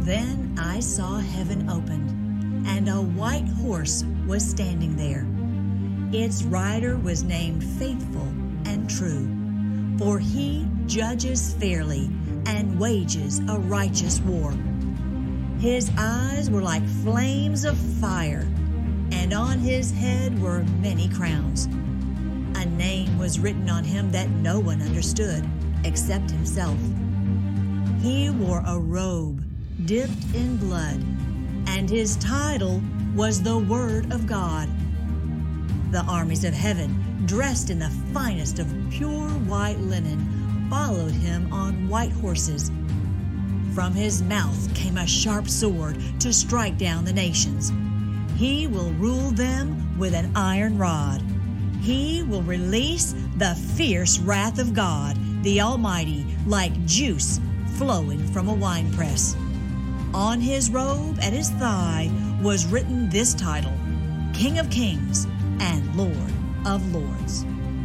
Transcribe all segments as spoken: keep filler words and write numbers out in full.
Then I saw heaven opened, and a white horse was standing there. Its rider was named Faithful and True, for he judges fairly and wages a righteous war. His eyes were like flames of fire, and on his head were many crowns. A name was written on him that no one understood except himself. He wore a robe dipped in blood, and his title was the Word of God. The armies of heaven, dressed in the finest of pure white linen, followed him on white horses. From his mouth came a sharp sword to strike down the nations. He will rule them with an iron rod. He will release the fierce wrath of God, the Almighty, like juice flowing from a winepress. On his robe at his thigh was written this title, King of Kings and Lord of Lords.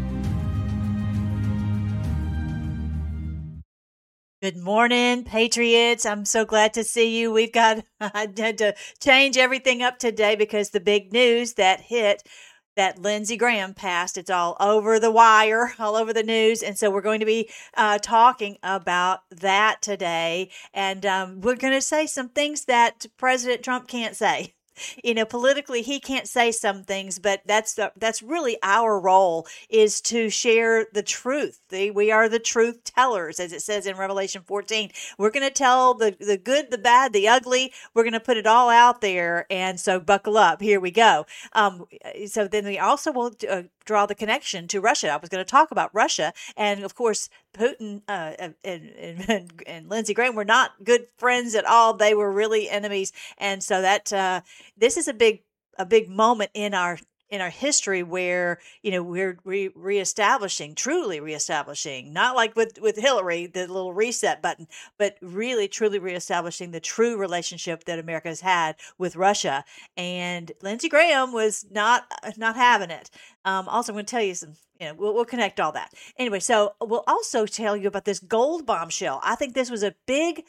Good morning, Patriots. I'm so glad to see you. We've got, I had to change everything up today because the big news that hit that Lindsey Graham passed, it's all over the wire, all over the news. And so we're going to be uh, talking about that today. And um, we're going to say some things that President Trump can't say. You know, politically, he can't say some things, but that's the, that's really our role, is to share the truth. The, we are the truth tellers, as it says in Revelation fourteen. We're going to tell the, the good, the bad, the ugly. We're going to put it all out there. And so buckle up. Here we go. Um, so then we also will uh, draw the connection to Russia. I was going to talk about Russia. And of course, Putin uh, and, and, and Lindsey Graham were not good friends at all. They were really enemies. And so that uh, this is a big a big moment in our in our history where, you know, we're re- reestablishing, truly reestablishing, not like with, with Hillary, the little reset button, but really, truly reestablishing the true relationship that America has had with Russia. And Lindsey Graham was not not having it. Um, also, I'm going to tell you some, you know, we'll, we'll connect all that. Anyway, so we'll also tell you about this gold bombshell. I think this was a big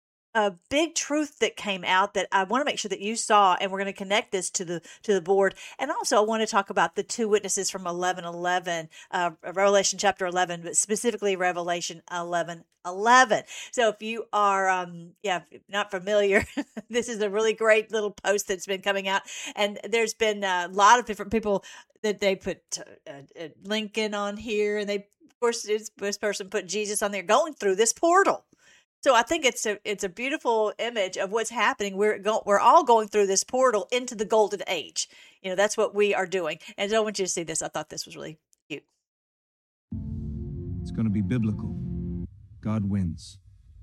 a big truth that came out that I want to make sure that you saw, and we're going to connect this to the to the board. And also, I want to talk about the two witnesses from eleven eleven, uh, Revelation chapter eleven, but specifically Revelation eleven eleven. So if you are, um, yeah, not familiar, this is a really great little post that's been coming out, and there's been a lot of different people that they put uh, uh, Lincoln on here, and they, of course, this, this person put Jesus on there going through this portal. So I think it's a it's a beautiful image of what's happening. We're go, we're all going through this portal into the golden age. You know, that's what we are doing. And so I want you to see this. I thought this was really cute. It's going to be biblical. God wins.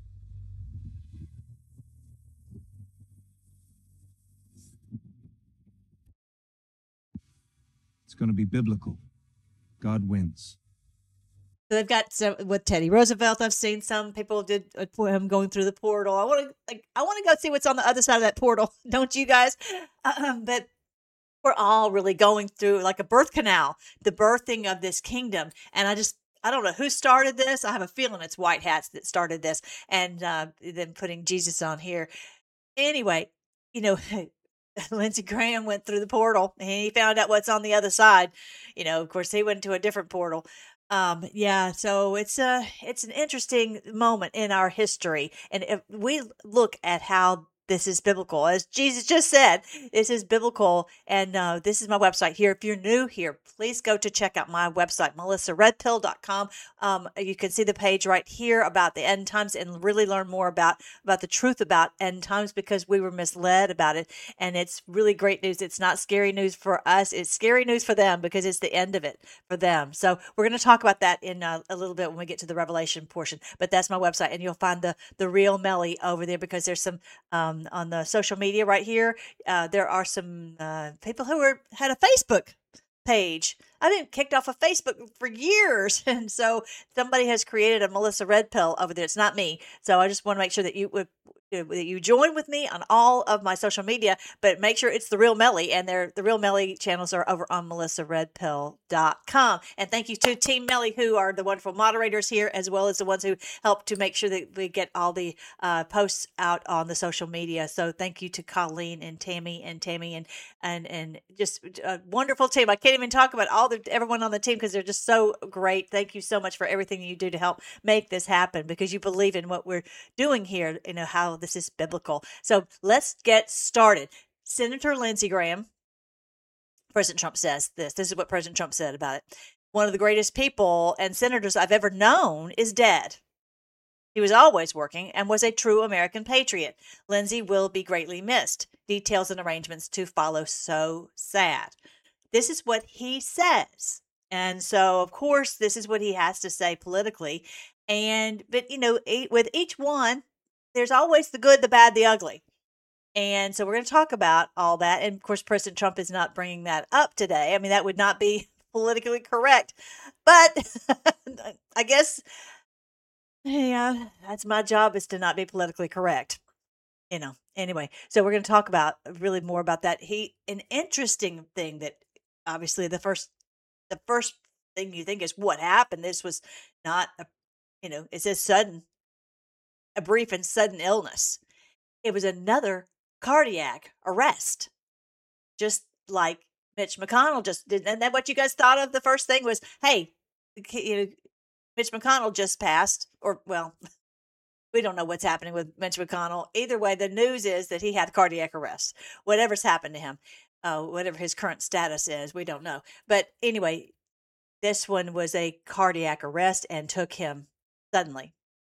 It's going to be biblical. God wins. So they've got some with Teddy Roosevelt. I've seen some people did uh, him going through the portal. I want to like I want to go see what's on the other side of that portal. Don't you guys? Um, but we're all really going through like a birth canal, the birthing of this kingdom. And I just I don't know who started this. I have a feeling it's white hats that started this, and uh, then putting Jesus on here. Anyway, you know. Lindsey Graham went through the portal and he found out what's on the other side. You know, of course, he went to a different portal. Um, yeah, so it's a it's an interesting moment in our history, and if we look at how this is biblical, as Jesus just said, this is biblical, and uh, this is my website here. If you're new here, please go to check out my website, melissa red pill dot com. Um, you can see the page right here about the end times and really learn more about about the truth about end times, because we were misled about it, and it's really great news. It's not scary news for us; it's scary news for them because it's the end of it for them. So we're going to talk about that in uh, a little bit when we get to the Revelation portion. But that's my website, and you'll find the the real Melly over there, because there's some. Um, on the social media right here, uh, there are some uh, people who are, had a Facebook page. I've been kicked off of Facebook for years, and so somebody has created a Melissa Red Pill over there. It's not me, so I just want to make sure that you would, that you join with me on all of my social media, but make sure it's The Real Melly, and they're, the Real Melly channels are over on melissa red pill dot com. And thank you to Team Melly, who are the wonderful moderators here, as well as the ones who help to make sure that we get all the uh, posts out on the social media. So thank you to Colleen and Tammy and Tammy and and and just a wonderful team. I can't even talk about all the everyone on the team because they're just so great. Thank you so much for everything you do to help make this happen, because you believe in what we're doing here, you know, how this is biblical. So let's get started. Senator Lindsey Graham, President Trump says this. This is what President Trump said about it. One of the greatest people and senators I've ever known is dead. He was always working and was a true American patriot. Lindsey will be greatly missed. Details and arrangements to follow. So sad. This is what he says. And so, of course, this is what he has to say politically. And, but, you know, with each one, there's always the good, the bad, the ugly. And so we're going to talk about all that. And, of course, President Trump is not bringing that up today. I mean, that would not be politically correct. But I guess, yeah, that's my job, is to not be politically correct. You know, anyway, so we're going to talk about really more about that. He, an interesting thing that obviously the first, the first thing you think is what happened. This was not, a, you know, it says sudden, a brief and sudden illness. It was another cardiac arrest, just like Mitch McConnell just did. And then what you guys thought of the first thing was, hey, you know, Mitch McConnell just passed, or well, we don't know what's happening with Mitch McConnell. Either way, the news is that he had cardiac arrest. Whatever's happened to him, uh, whatever his current status is, we don't know. But anyway, this one was a cardiac arrest and took him suddenly.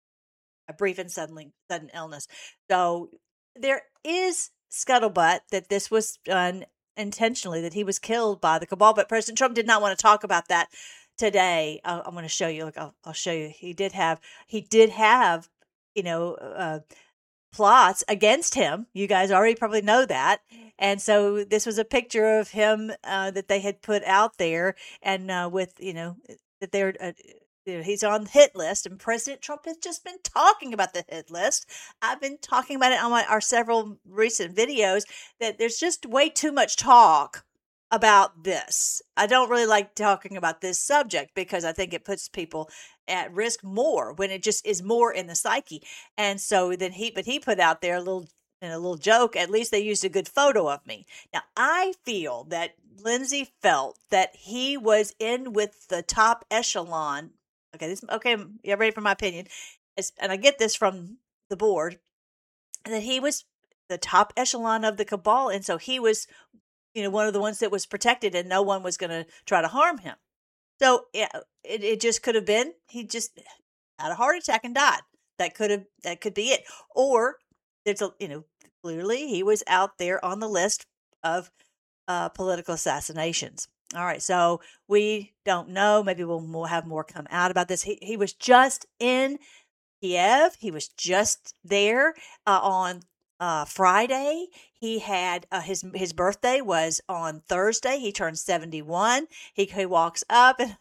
A brief and suddenly sudden illness. So there is scuttlebutt that this was done intentionally, that he was killed by the cabal. But President Trump did not want to talk about that today. Uh, I'm going to show you. Look, I'll, I'll show you. He did have. He did have. You know, uh, plots against him. You guys already probably know that. And so this was a picture of him uh, that they had put out there, and uh, with you know that they're. Uh, You know, he's on the hit list, and President Trump has just been talking about the hit list. I've been talking about it on my, our several recent videos, that there's just way too much talk about this. I don't really like talking about this subject because I think it puts people at risk more when it just is more in the psyche. And so then he, but he put out there a little, in a little joke, at least they used a good photo of me. Now, I feel that Lindsey felt that he was in with the top echelon. Okay, this okay. You ready for my opinion? It's, and I get this from the board, that he was the top echelon of the cabal, and so he was, you know, one of the ones that was protected, and no one was going to try to harm him. So yeah, it it just could have been he just had a heart attack and died. That could have that could be it. Or there's a you know clearly he was out there on the list of uh, political assassinations. All right, so we don't know. Maybe we'll more, have more come out about this. He he was just in Kiev. He was just there uh, on uh, Friday. He had uh, his his birthday was on Thursday. He turned seventy-one. He he walks up, and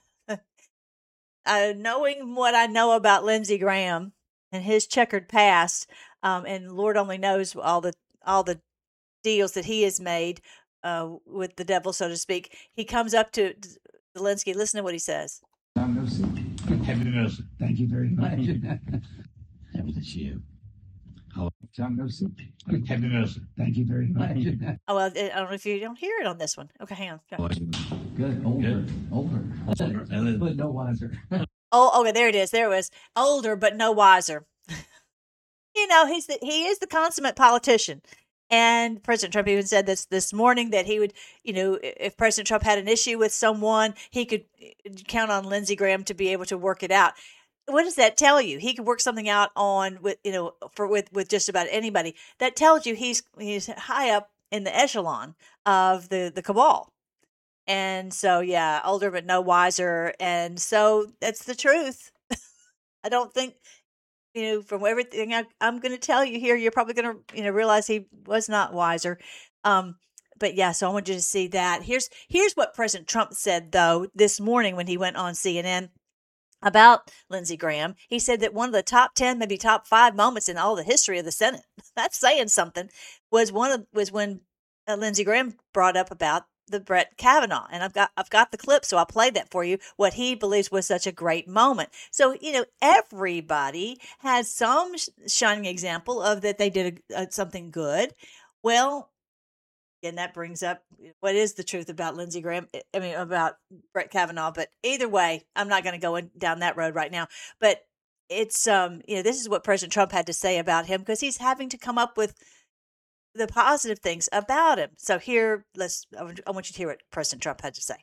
uh, knowing what I know about Lindsey Graham and his checkered past, um, and Lord only knows all the all the deals that he has made. Uh, with the devil, so to speak, he comes up to Zelensky. Listen to what he says. John Nosey. Happy Nosey. Thank you very much. Happy to see you. How John Nosey. Happy Nosey. Thank you very much. Oh, well, I don't know if you don't hear it on this one. Okay, hang on. Good. Older. Good. Older. Older. But no wiser. Oh, okay, there it is. There it was. Older, but no wiser. You know, he's the, he is the consummate politician. And President Trump even said this this morning, that he would, you know, if President Trump had an issue with someone, he could count on Lindsey Graham to be able to work it out. What does that tell you? He could work something out on with, you know, for with, with just about anybody. That tells you he's he's high up in the echelon of the, the cabal. And so, yeah, older but no wiser. And so that's the truth. I don't think. You know, from everything I, I'm going to tell you here, you're probably going to, you know, realize he was not wiser. Um, but yeah, so I want you to see that. Here's here's what President Trump said, though, this morning when he went on C N N. about Lindsey Graham. He said that one of the top ten, maybe top five moments in all the history of the Senate, that's saying something, was one of was when uh, Lindsey Graham brought up about the Brett Kavanaugh. And I've got I've got the clip, so I'll play that for you, what he believes was such a great moment. So, you know, everybody has some sh- shining example of that they did a, a, something good. Well, and that brings up what is the truth about Lindsey Graham, I mean, about Brett Kavanaugh. But either way, I'm not going to go in, down that road right now. But it's, um, you know, this is what President Trump had to say about him, because he's having to come up with the positive things about him. So here, let's, I want you to hear what President Trump had to say.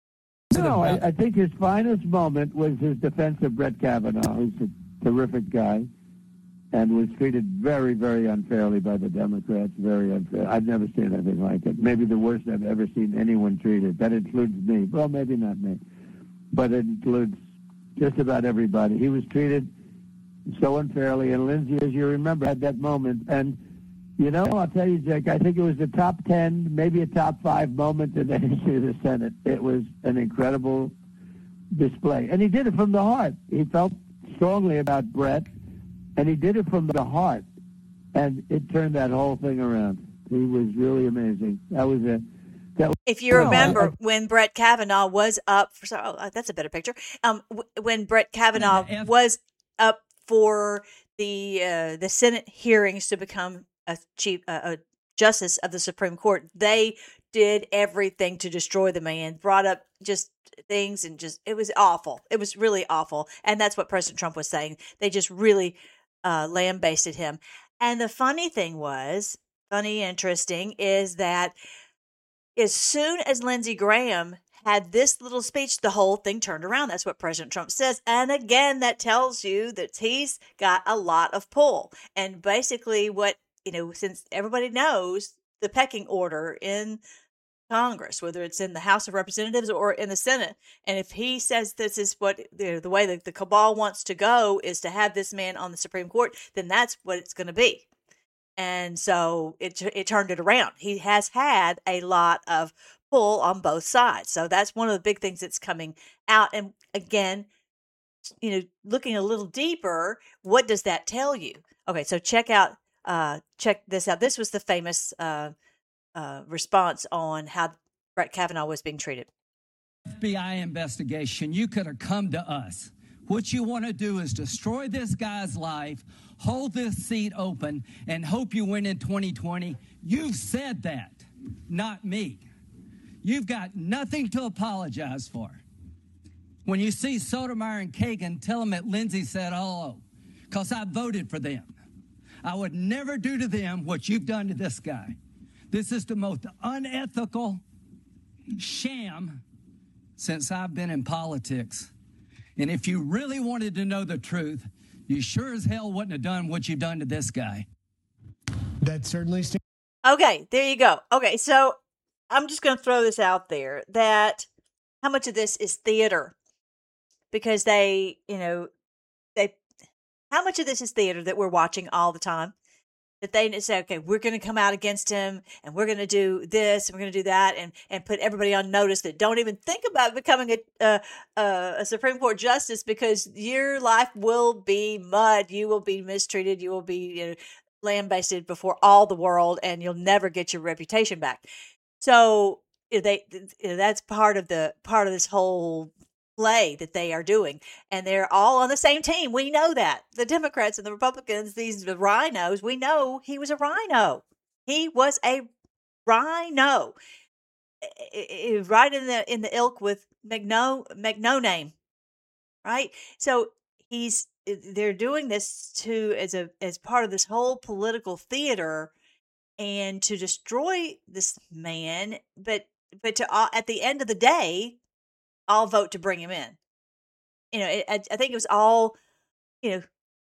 No, I, I think his finest moment was his defense of Brett Kavanaugh, who's a terrific guy and was treated very, very unfairly by the Democrats, very unfair. I've never seen anything like it. Maybe the worst I've ever seen anyone treated. That includes me. Well, maybe not me, but it includes just about everybody. He was treated so unfairly, and Lindsey, as you remember, had that moment. And, you know, I'll tell you, Jake, I think it was the top ten, maybe a top five moment in the history of the Senate. It was an incredible display. And he did it from the heart. He felt strongly about Brett, and he did it from the heart, and it turned that whole thing around. He was really amazing. That was a that. Was, if you remember, oh, I, I, when Brett Kavanaugh was up for, oh, that's a better picture. Um, w- when Brett Kavanaugh yeah, was up for the uh, the Senate hearings to become a chief uh, a justice of the Supreme Court, they did everything to destroy the man. Brought up just things and just it was awful. It was really awful, and that's what President Trump was saying. They just really. Uh, lambasted him. And the funny thing was, funny, interesting, is that as soon as Lindsey Graham had this little speech, the whole thing turned around. That's what President Trump says. And again, that tells you that he's got a lot of pull. And basically what, you know, since everybody knows the pecking order in Congress, whether it's in the House of Representatives or in the Senate. And if he says this is what the, the way that the cabal wants to go is to have this man on the Supreme Court, then that's what it's going to be. And so it it turned it around. He has had a lot of pull on both sides. So that's one of the big things that's coming out. And again, you know, looking a little deeper, what does that tell you? Okay, so check out, uh, check this out. This was the famous uh Uh, response on how Brett Kavanaugh was being treated. F B I investigation, you could have come to us. What you want to do is destroy this guy's life, hold this seat open, and hope you win in twenty twenty. You've said that, not me. You've got nothing to apologize for. When you see Sotomayor and Kagan, tell them that Lindsey said hello, because I voted for them. I would never do to them what you've done to this guy. This is the most unethical sham since I've been in politics. And if you really wanted to know the truth, you sure as hell wouldn't have done what you've done to this guy. That certainly st- Okay, there you go. Okay, so I'm just going to throw this out there that how much of this is theater? Because they, you know, they, how much of this is theater that we're watching all the time? That they say, okay, we're going to come out against him and we're going to do this and we're going to do that and, and put everybody on notice that don't even think about becoming a, a, a Supreme Court justice because your life will be mud. You will be mistreated. You will be you know, lambasted before all the world and you'll never get your reputation back. So they you know, that's part of the part of this whole play that they are doing, and they're all on the same team. We know that the Democrats and the Republicans, these the rhinos, we know he was a rhino. He was a rhino, right in the in the ilk with McNo McNo-name, right? So he's they're doing this to as a as part of this whole political theater, and to destroy this man, but but to uh, at the end of the day. I'll vote to bring him in. You know, it, I, I think it was all, you know,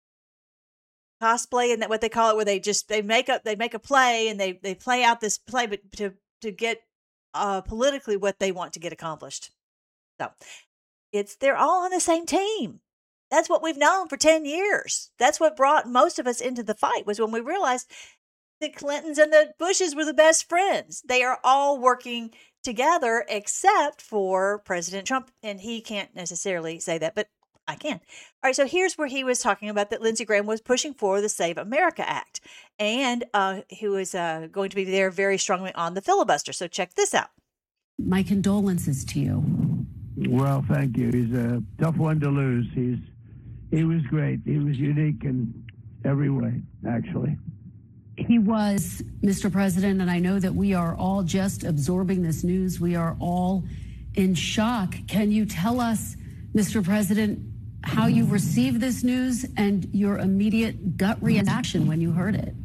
cosplay and that what they call it, where they just they make up they make a play and they they play out this play, but to to get uh, politically what they want to get accomplished. So it's they're all on the same team. That's what we've known for ten years. That's what brought most of us into the fight was when we realized the Clintons and the Bushes were the best friends. They are all working together except for President Trump, and he can't necessarily say that, but I can. All right, so here's where he was talking about that Lindsey Graham was pushing for the Save America Act, and uh, he was uh, going to be there very strongly on the filibuster. So check this out. My condolences to you. Well, thank you. He's a tough one to lose. He's he was great. He was unique in every way, actually. He was, Mister President, and I know that we are all just absorbing this news. We are all in shock. Can you tell us, Mister President, how you received this news and your immediate gut reaction when you heard it?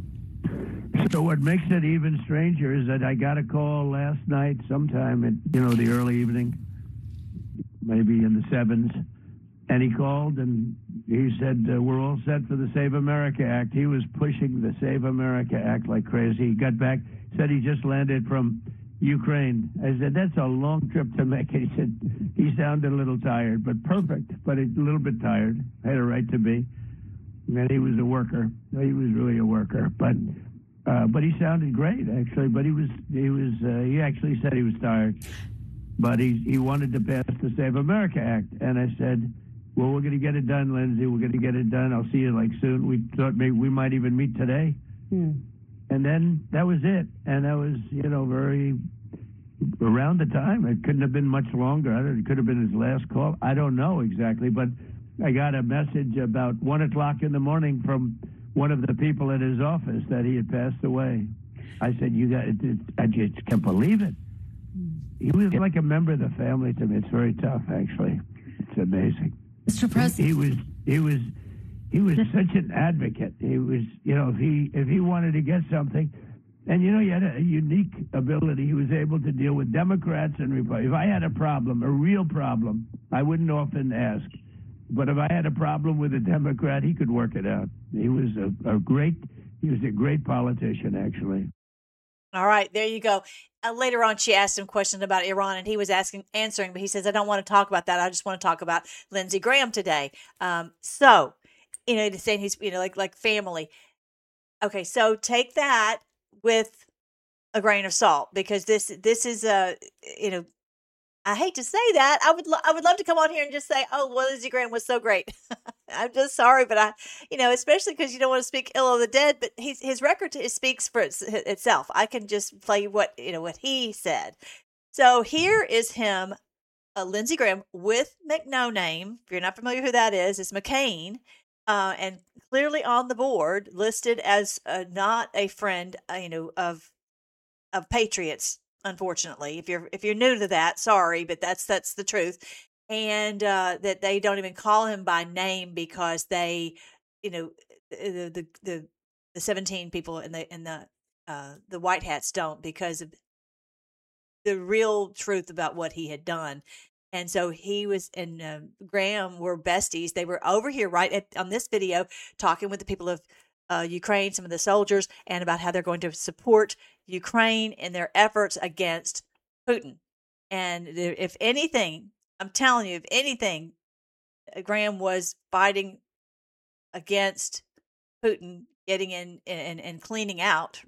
So what makes it even stranger is that I got a call last night sometime in, you know, the early evening, maybe in the sevens, and he called and he said, uh, we're all set for the Save America Act. He was pushing the Save America Act like crazy. He got back, said he just landed from Ukraine. I said, that's a long trip to make. He said, he sounded a little tired, but perfect, but a little bit tired. Had a right to be. And he was a worker. He was really a worker, but uh, but he sounded great, actually. But he was, he was, uh, he actually said he was tired. But he, he wanted to pass the Save America Act. And I said, well, we're going to get it done, Lindsey. We're going to get it done. I'll see you like soon. We thought maybe we might even meet today. Hmm. And then that was it. And that was, you know, very around the time. It couldn't have been much longer. I don't, it could have been his last call. I don't know exactly. But I got a message about one o'clock in the morning from one of the people at his office that he had passed away. I said, you got it. I just can't believe it. He was like a member of the family to me. It's very tough, actually. It's amazing. Mister President. He was, he was, he was such an advocate. He was, you know, if he, if he wanted to get something, and you know, he had a unique ability. He was able to deal with Democrats and Republicans. If I had a problem, a real problem, I wouldn't often ask. But if I had a problem with a Democrat, he could work it out. He was a, a great, he was a great politician, actually. All right, there you go. Uh, later on, she asked him questions about Iran, and he was asking, answering, but he says, I don't want to talk about that. I just want to talk about Lindsey Graham today. Um, so, you know, saying he's, you know, like, like family. Okay, so take that with a grain of salt, because this, this is a, you know, I hate to say that. I would, lo- I would love to come on here and just say, oh, well, Lindsey Graham was so great. I'm just sorry, but I, you know, especially because you don't want to speak ill of the dead, but his his record t- speaks for its, itself. I can just play what, you know, what he said. So here is him, uh, Lindsey Graham with McNo-Name. If you're not familiar who that is, it's McCain, uh, and clearly on the board listed as uh, not a friend, uh, you know, of of patriots. Unfortunately, if you're if you're new to that, sorry, but that's that's the truth. And uh, that they don't even call him by name because they, you know, the the the, the seventeen people and the and the uh, the white hats don't, because of the real truth about what he had done. And so he was and uh, Graham were besties. They were over here right at, on this video talking with the people of uh, Ukraine, some of the soldiers, and about how they're going to support Ukraine in their efforts against Putin. And if anything, I'm telling you, if anything, Graham was fighting against Putin getting in and, and cleaning out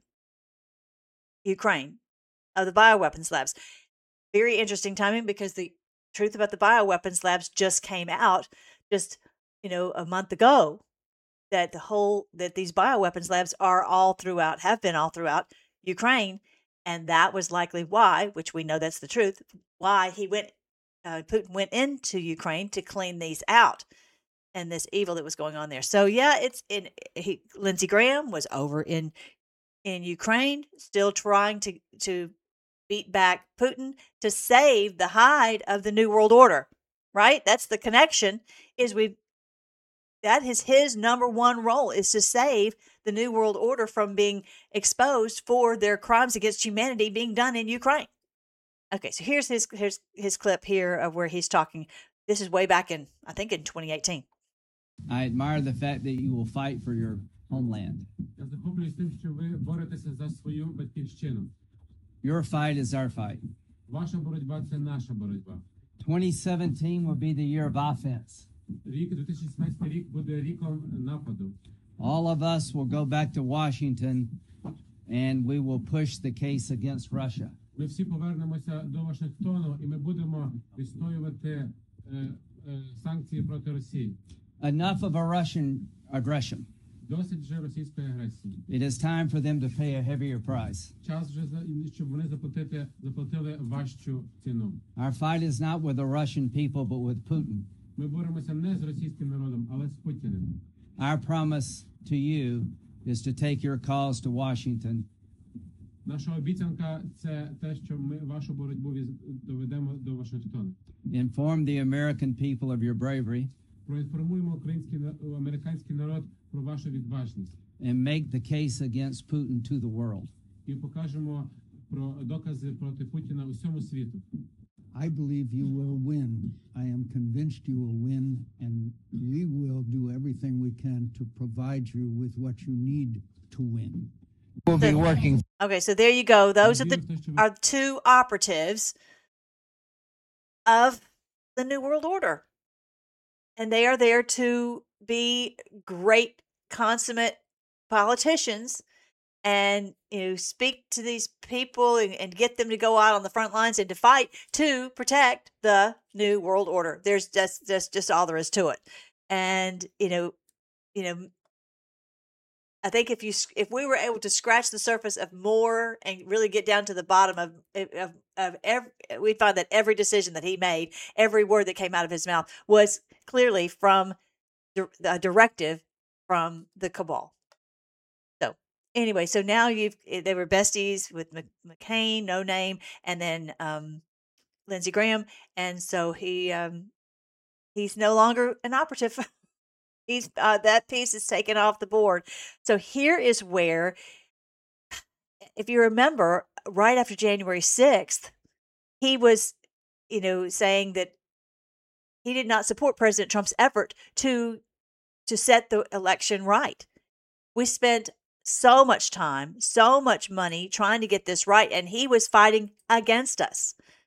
Ukraine of the bioweapons labs. Very interesting timing, because the truth about the bioweapons labs just came out just, you know, a month ago, that the whole, that these bioweapons labs are all throughout, have been all throughout Ukraine. And that was likely why, which we know that's the truth, why he went, uh, Putin went into Ukraine to clean these out and this evil that was going on there. So yeah, it's in, he, Lindsey Graham was over in, in Ukraine, still trying to, to beat back Putin to save the hide of the New World Order, right? That's the connection, is we, that is his number one role, is to save the New World Order from being exposed for their crimes against humanity being done in Ukraine. Okay, so here's his here's his clip here of where he's talking. This is way back in, I think, in twenty eighteen. I admire the fact that you will fight for your homeland. Я захоплююсь тим, що ви боретеся за свою батьківщину. Your fight is our fight. Ваша боротьба – це наша боротьба. twenty seventeen will be the year of offense. Рік дві тисячі сімнадцятий рік буде ріком нападу. All of us will go back to Washington and we will push the case against Russia. Ми всі повернемося до Вашингтону і ми будемо відстоювати е, санкції проти Росії. Enough of a Russian aggression. Досить вже російської агресії. It is time for them to pay a heavier price. Час вже за- щоб вони заплатити, заплатили важчу ціну. Our fight is not with the Russian people, but with Putin. Ми боремося не з російським народом, але з Путіним. Our promise to you is to take your cause to Washington. Наша обіцянка – це те, що ми вашу боротьбу віз- доведемо до Вашингтона. Inform the American people of your bravery Проінформуємо український на- американський народ про вашу відважність and make the case against Putin to the world. і покажемо про докази проти Путіна усьому світу. I believe you will win. I am convinced you will win, and we will do everything we can to provide you with what you need to win. We'll be working. Okay, so there you go. Those are the are two operatives of the New World Order. And they are there to be great, consummate politicians and, you know, speak to these people and, and get them to go out on the front lines and to fight to protect the New World Order. There's just, that's just all there is to it. And, you know, you know, I think if you if we were able to scratch the surface of more and really get down to the bottom of of, of every, we'd find that every decision that he made, every word that came out of his mouth was clearly from a directive from the cabal. So anyway, so now you've they were besties with McCain, No Name, and then um, Lindsey Graham, and so he um, he's no longer an operative. He's uh, that piece is taken off the board. So here is where, if you remember, right after January sixth, he was, you know, saying that he did not support President Trump's effort to to set the election right. We spent so much time, so much money trying to get this right, and he was fighting against us.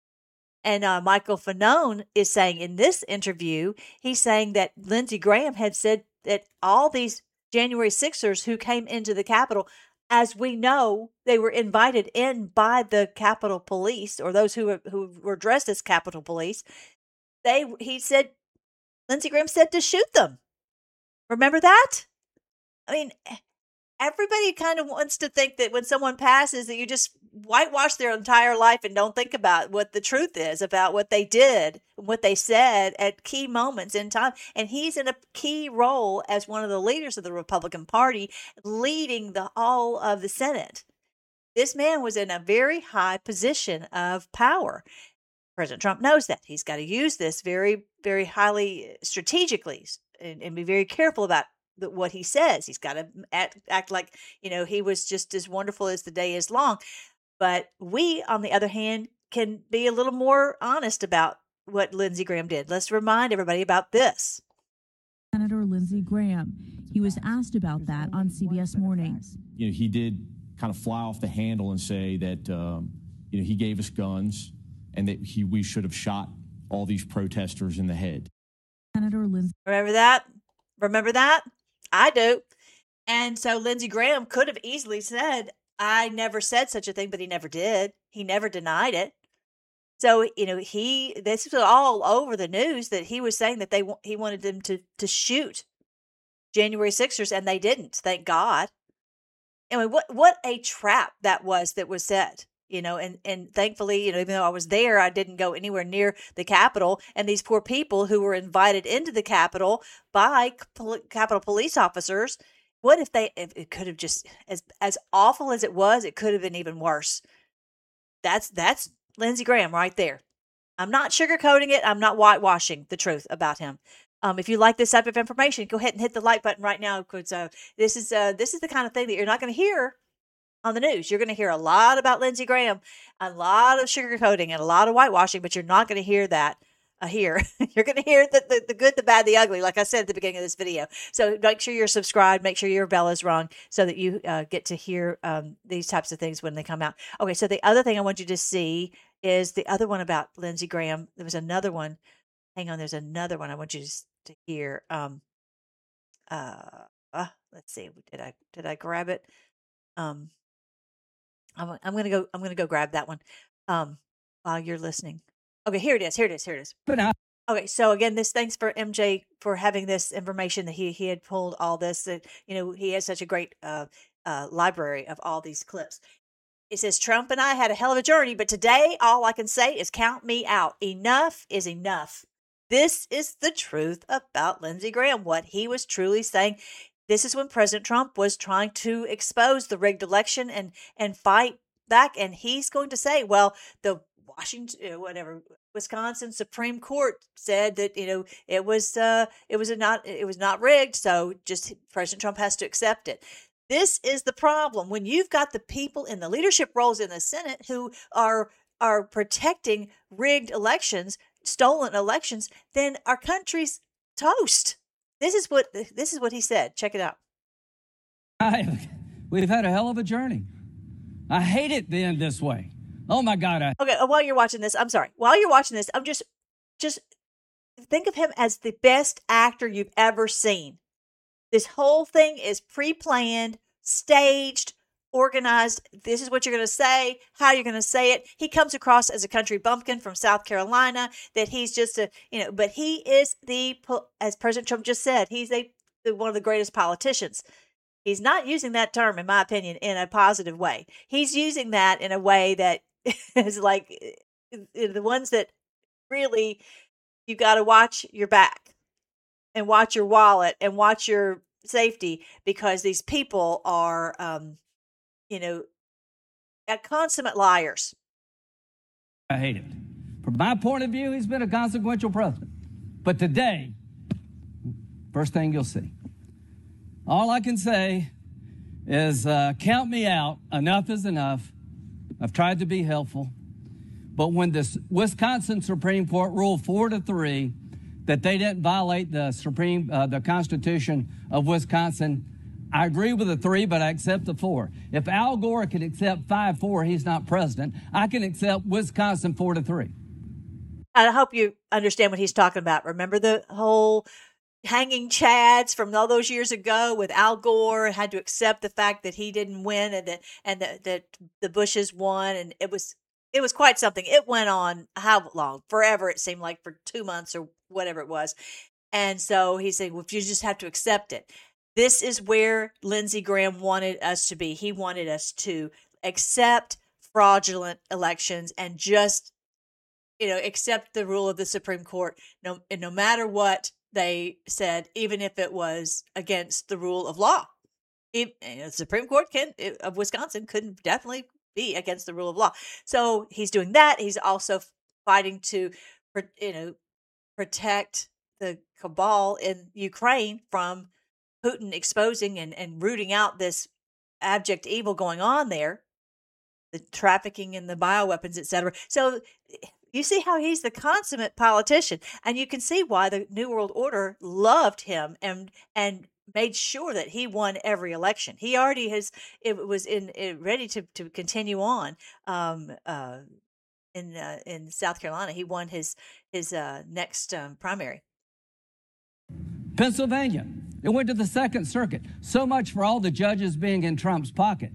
And uh, Michael Fanone is saying in this interview, he's saying that Lindsey Graham had said that all these January sixers who came into the Capitol, as we know, they were invited in by the Capitol Police or those who were, who were dressed as Capitol Police. They, he said, Lindsey Graham said to shoot them. Remember that? I mean, everybody kind of wants to think that when someone passes that you just whitewash their entire life and don't think about what the truth is about what they did, what they said at key moments in time. And he's in a key role as one of the leaders of the Republican Party, leading the all of the Senate. This man was in a very high position of power. President Trump knows that. He's got to use this very, very highly strategically and, and be very careful about the, what he says. He's got to act, act like, you know, he was just as wonderful as the day is long. But we, on the other hand, can be a little more honest about what Lindsey Graham did. Let's remind everybody about this. Senator Lindsey Graham. He was asked about that on C B S Mornings. You know, he did kind of fly off the handle and say that, um, you know, he gave us guns and that he we should have shot all these protesters in the head. Senator Lindsey. Remember that? Remember that? I do. And so Lindsey Graham could have easily said, I never said such a thing, but he never did. He never denied it. So, you know, he, this was all over the news that he was saying that they, he wanted them to, to shoot January sixers and they didn't, thank God. I mean, what, what a trap that was that was set, you know, and, and thankfully, you know, even though I was there, I didn't go anywhere near the Capitol, and these poor people who were invited into the Capitol by Capitol police officers. What if they, if it could have just, as as awful as it was, it could have been even worse. That's, that's Lindsey Graham right there. I'm not sugarcoating it. I'm not whitewashing the truth about him. Um, if you like this type of information, go ahead and hit the like button right now, because uh, this is uh, this is the kind of thing that you're not going to hear on the news. You're going to hear a lot about Lindsey Graham, a lot of sugarcoating, and a lot of whitewashing, but you're not going to hear that uh, here. You're going to hear the, the, the good, the bad, the ugly, like I said at the beginning of this video. So make sure you're subscribed. Make sure your bell is rung so that you uh, get to hear um, these types of things when they come out. Okay, so the other thing I want you to see is the other one about Lindsey Graham. There was another one. Hang on, there's another one I want you to, to hear. Um, uh, uh, let's see. Did I did I grab it? Um, I'm, I'm gonna go. I'm gonna go grab that one um, while you're listening. Okay, here it is. Here it is. Here it is. But I- Okay, so again, this thanks for M J for having this information that he he had pulled all this. That you know he has such a great uh, uh, library of all these clips. It says Trump and I had a hell of a journey, but today all I can say is count me out. Enough is enough. This is the truth about Lindsey Graham. What he was truly saying. This is when President Trump was trying to expose the rigged election and and fight back, and he's going to say, well, the Washington, whatever, Wisconsin Supreme Court said that, you know, it was, uh, it was a not, it was not rigged. So just President Trump has to accept it. This is the problem when you've got the people in the leadership roles in the Senate who are, are protecting rigged elections, stolen elections, then our country's toast. This is what, this is what he said. Check it out. I, we've had a hell of a journey. I hate it being this way. Oh my God. I- okay. While you're watching this, I'm sorry. While you're watching this, I'm just, just think of him as the best actor you've ever seen. This whole thing is pre-planned, staged, organized. This is what you're going to say, how you're going to say it. He comes across as a country bumpkin from South Carolina, that he's just a, you know, but he is the, as President Trump just said, he's a, one of the greatest politicians. He's not using that term, in my opinion, in a positive way. He's using that in a way that is like the ones that really you got to watch your back and watch your wallet and watch your safety, because these people are, um, you know, consummate liars. I hate it. From my point of view, he's been a consequential president. But today, first thing you'll see, all I can say is uh, count me out. Enough is enough. I've tried to be helpful. But when the Wisconsin Supreme Court ruled four to three that they didn't violate the Supreme, uh, the Constitution of Wisconsin, I agree with the three, but I accept the four. If Al Gore can accept five four, he's not president. I can accept Wisconsin four to three. I hope you understand what he's talking about. Remember the whole hanging chads from all those years ago with Al Gore, had to accept the fact that he didn't win and that and that the, the Bushes won, and it was it was quite something. It went on how long? Forever, it seemed like, for two months or whatever it was. And so he said, well, you just have to accept it. This is where Lindsey Graham wanted us to be. He wanted us to accept fraudulent elections and just, you know, accept the rule of the Supreme Court, no, and no matter what they said, even if it was against the rule of law. It, the Supreme Court can, of Wisconsin couldn't definitely be against the rule of law. So he's doing that. He's also fighting to, you know, protect the cabal in Ukraine from Putin exposing and, and rooting out this abject evil going on there, the trafficking in the bioweapons, et cetera. So you see how he's the consummate politician, and you can see why the New World Order loved him and and made sure that he won every election. He already has it was in it ready to, to continue on. Um, uh, in uh, in South Carolina, he won his his uh, next um, primary. Pennsylvania, it went to the Second Circuit. So much for all the judges being in Trump's pocket.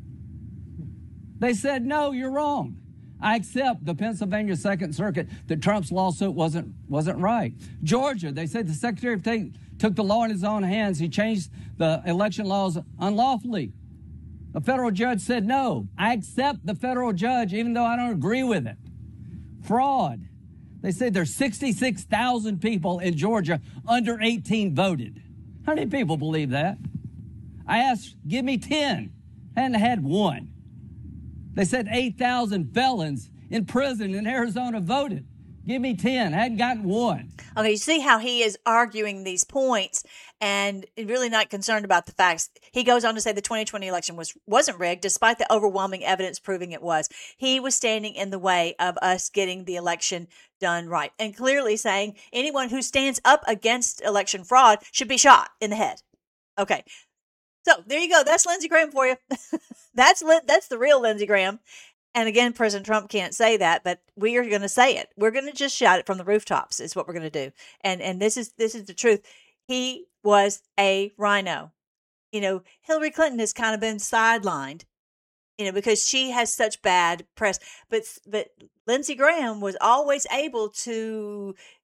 They said, no, you're wrong. I accept the Pennsylvania Second Circuit that Trump's lawsuit wasn't wasn't right. Georgia, they said the Secretary of State took the law in his own hands. He changed the election laws unlawfully. A federal judge said, no, I accept the federal judge, even though I don't agree with it. Fraud. They said there's sixty-six thousand people in Georgia under eighteen voted. How many people believe that? I asked, give me ten. Hadn't had one. They said eight thousand felons in prison in Arizona voted. Give me ten. I hadn't gotten one. Okay, you see how he is arguing these points and really not concerned about the facts. He goes on to say the twenty twenty election was, wasn't rigged, despite the overwhelming evidence proving it was. He was standing in the way of us getting the election done right, and clearly saying anyone who stands up against election fraud should be shot in the head. Okay, so there you go. That's Lindsey Graham for you. that's that's the real Lindsey Graham. And again, President Trump can't say that, but we are going to say it. We're going to just shout it from the rooftops is what we're going to do. And and this is this is the truth. He was a rhino. You know, Hillary Clinton has kind of been sidelined, you know, because she has such bad press. But but Lindsey Graham was always able to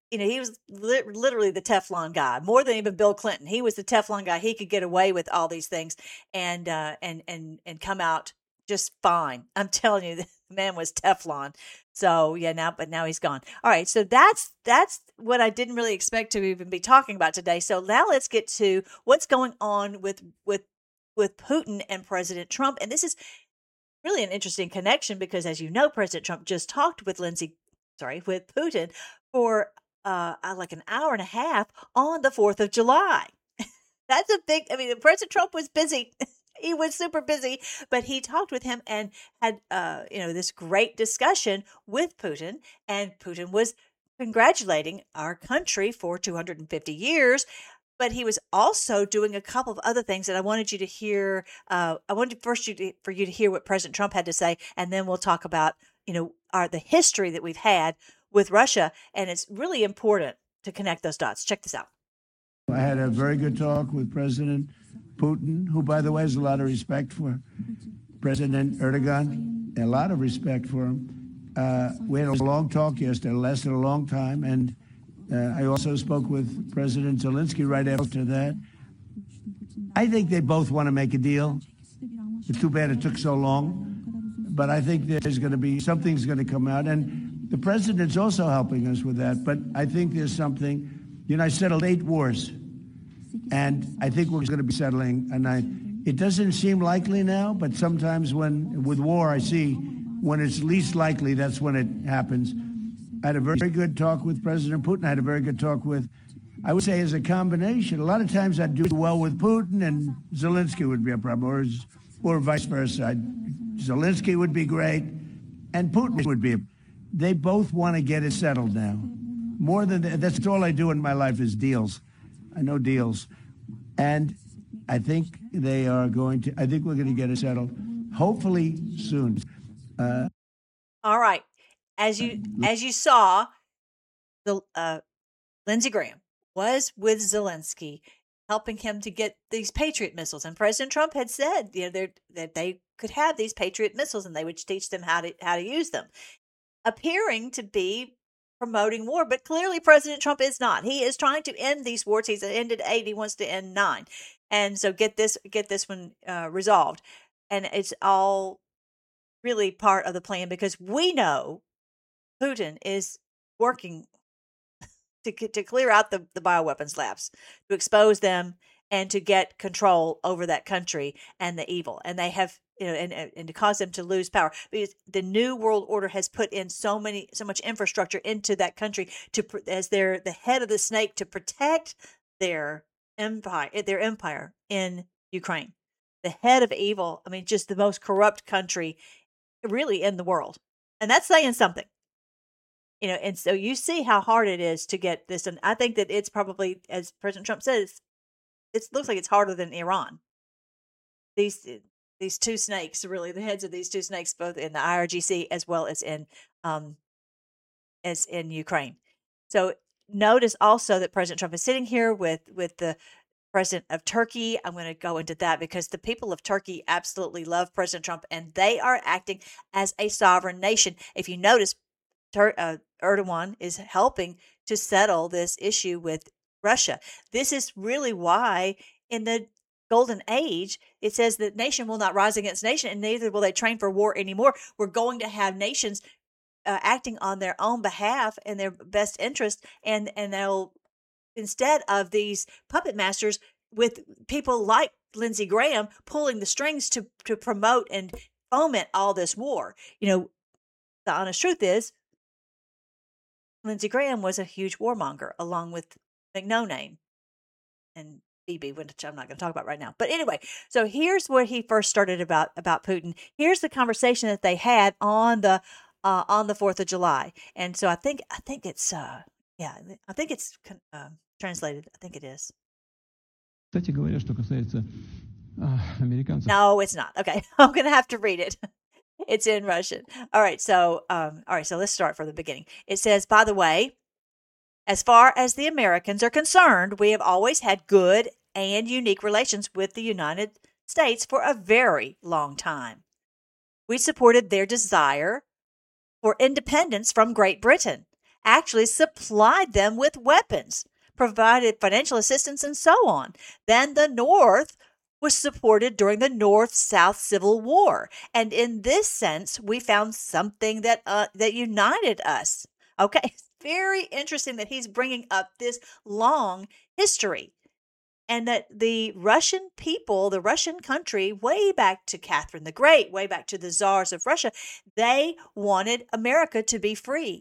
you know, he was li- literally the Teflon guy, more than even Bill Clinton. He was the Teflon guy. He could get away with all these things and uh, and and and come out just fine. I'm telling you, the man was Teflon. So yeah, now but now he's gone. All right, so that's that's what I didn't really expect to even be talking about today. So now let's get to what's going on with with with Putin and President Trump, and this is really an interesting connection because, as you know, President Trump just talked with Lindsey, sorry, with Putin for uh, like an hour and a half on the fourth of July. That's a big, I mean, President Trump was busy. He was super busy, but he talked with him and had, uh, you know, this great discussion with Putin. And Putin was congratulating our country for two hundred fifty years. But he was also doing a couple of other things that I wanted you to hear. Uh, I wanted first you to, for you to hear what President Trump had to say, and then we'll talk about, you know, our the history that we've had with Russia. And it's really important to connect those dots. Check this out. I had a very good talk with President Putin, who, by the way, has a lot of respect for President Erdogan, a lot of respect for him. Uh, we had a long talk yesterday, it lasted a long time, and uh, I also spoke with President Zelensky right after that. I think they both want to make a deal. It's too bad it took so long, but I think there's going to be, something's going to come out, and the president's also helping us with that, but I think there's something. You know, I settled eight wars, and I think we're going to be settling a ninth. It doesn't seem likely now, but sometimes when, with war, I see when it's least likely, that's when it happens. I had a very good talk with President Putin. I had a very good talk with, I would say as a combination. A lot of times I'd do well with Putin and Zelensky would be a problem, or, or vice versa. I'd, Zelensky would be great, and Putin would be. They both want to get it settled now. More than that, that's all I do in my life is deals. I know deals. And I think they are going to, I think we're going to get it settled, hopefully soon. Uh, All right. As you as you saw, the uh, Lindsey Graham was with Zelensky, helping him to get these Patriot missiles. And President Trump had said, you know, that they could have these Patriot missiles and they would teach them how to how to use them, appearing to be promoting war, but clearly President Trump is not. He is trying to end these wars. He's ended eight. He wants to end nine, and so get this get this one uh, resolved. And it's all really part of the plan because we know Putin is working to to clear out the the bioweapons labs, to expose them, and to get control over that country and the evil. And they have. You know, and, and to cause them to lose power, because the new world order has put in so many, so much infrastructure into that country to, as they're the head of the snake, to protect their empire, their empire in Ukraine. The head of evil. I mean, just the most corrupt country, really, in the world, and that's saying something. You know, and so you see how hard it is to get this, and I think that it's probably, as President Trump says, it looks like it's harder than Iran. These. These two snakes, really, the heads of these two snakes, both in the I R G C as well as in um, as in Ukraine. So notice also that President Trump is sitting here with with the president of Turkey. I'm going to go into that because the people of Turkey absolutely love President Trump, and they are acting as a sovereign nation. If you notice, Tur- uh, Erdogan is helping to settle this issue with Russia. This is really why in the Golden Age, it says that nation will not rise against nation, and neither will they train for war anymore. We're going to have nations uh, acting on their own behalf and their best interest, and and they'll, instead of these puppet masters with people like Lindsey Graham pulling the strings to to promote and foment all this war. You know, the honest truth is, Lindsey Graham was a huge warmonger, along with McNo-Name and Bibi, which I'm not going to talk about right now. But anyway, so here's where he first started about about Putin. Here's the conversation that they had on the uh, on the fourth of July. And so I think I think it's uh, yeah, I think it's uh, translated. I think it is. Кстати говоря, что касается американцев. No, it's not. Okay, I'm going to have to read it. It's in Russian. All right, so um, all right, so let's start from the beginning. It says, by the way, as far as the Americans are concerned, we have always had good and unique relations with the United States for a very long time. We supported their desire for independence from Great Britain, actually supplied them with weapons, provided financial assistance, and so on. Then the North was supported during the North-South Civil War. And in this sense, we found something that uh, that united us. Okay, it's very interesting that he's bringing up this long history. And that the Russian people, the Russian country, way back to Catherine the Great, way back to the czars of Russia, they wanted America to be free.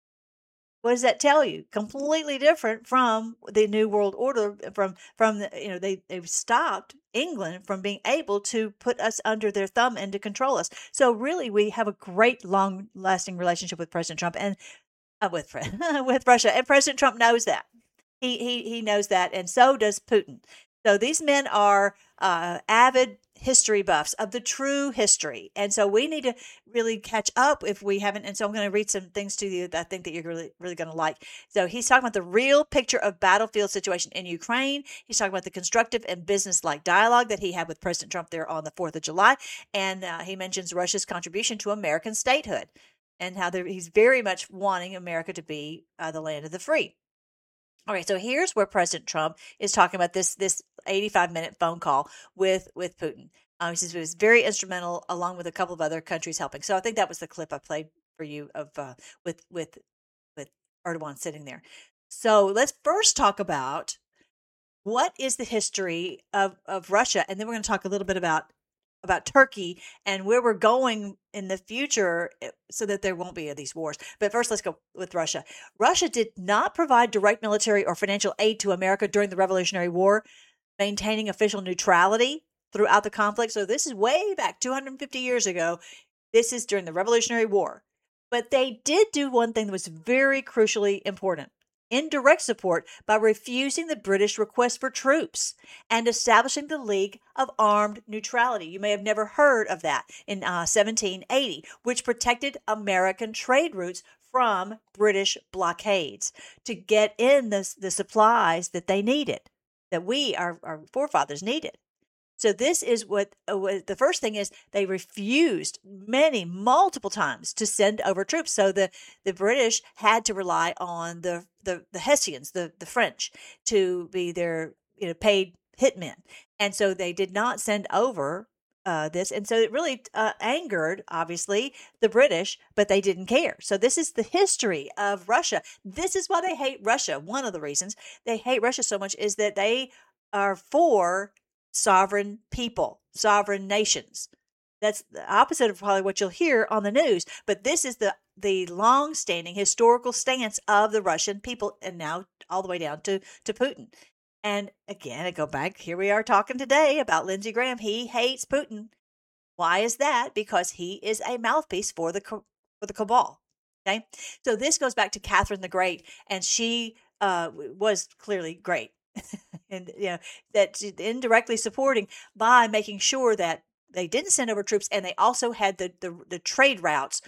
What does that tell you? Completely different from the New World Order, from, from the, you know, they, they stopped England from being able to put us under their thumb and to control us. So really, we have a great long-lasting relationship with President Trump and uh, with, with Russia. And President Trump knows that. He, he he knows that, and so does Putin. So these men are uh, avid history buffs of the true history, and so we need to really catch up if we haven't. And so I'm going to read some things to you that I think that you're really really going to like. So he's talking about the real picture of battlefield situation in Ukraine. He's talking about the constructive and business-like dialogue that he had with President Trump there on the fourth of July, and uh, he mentions Russia's contribution to American statehood and how he's very much wanting America to be uh, the land of the free. All right, so here's where President Trump is talking about this this eighty-five minute phone call with with Putin. Um, he says it was very instrumental, along with a couple of other countries helping. So I think that was the clip I played for you of uh, with with with Erdogan sitting there. So let's first talk about what is the history of of Russia, and then we're going to talk a little bit about about Turkey and where we're going in the future so that there won't be these wars. But first, let's go with Russia. Russia did not provide direct military or financial aid to America during the Revolutionary War, maintaining official neutrality throughout the conflict. So this is way back two hundred fifty years ago. This is during the Revolutionary War. But they did do one thing that was very crucially important. Indirect support by refusing the British request for troops and establishing the League of Armed Neutrality. You may have never heard of that in uh, seventeen eighty, which protected American trade routes from British blockades to get in the, the supplies that they needed, that we, our, our forefathers, needed. So this is what, uh, what the first thing is. They refused many, multiple times to send over troops. So the, the British had to rely on the the, the Hessians, the, the French, to be their you know paid hitmen. And so they did not send over uh, this. And so it really uh, angered, obviously, the British, but they didn't care. So this is the history of Russia. This is why they hate Russia. One of the reasons they hate Russia so much is that they are for sovereign people, sovereign nations. That's the opposite of probably what you'll hear on the news. But this is the the long-standing historical stance of the Russian people, and now all the way down to, to Putin. And again, I go back, here we are talking today about Lindsey Graham. He hates Putin. Why is that? Because he is a mouthpiece for the for the cabal. Okay, so this goes back to Catherine the Great, and she uh, was clearly great. And you know that indirectly supporting by making sure that they didn't send over troops, and they also had the the, the trade routes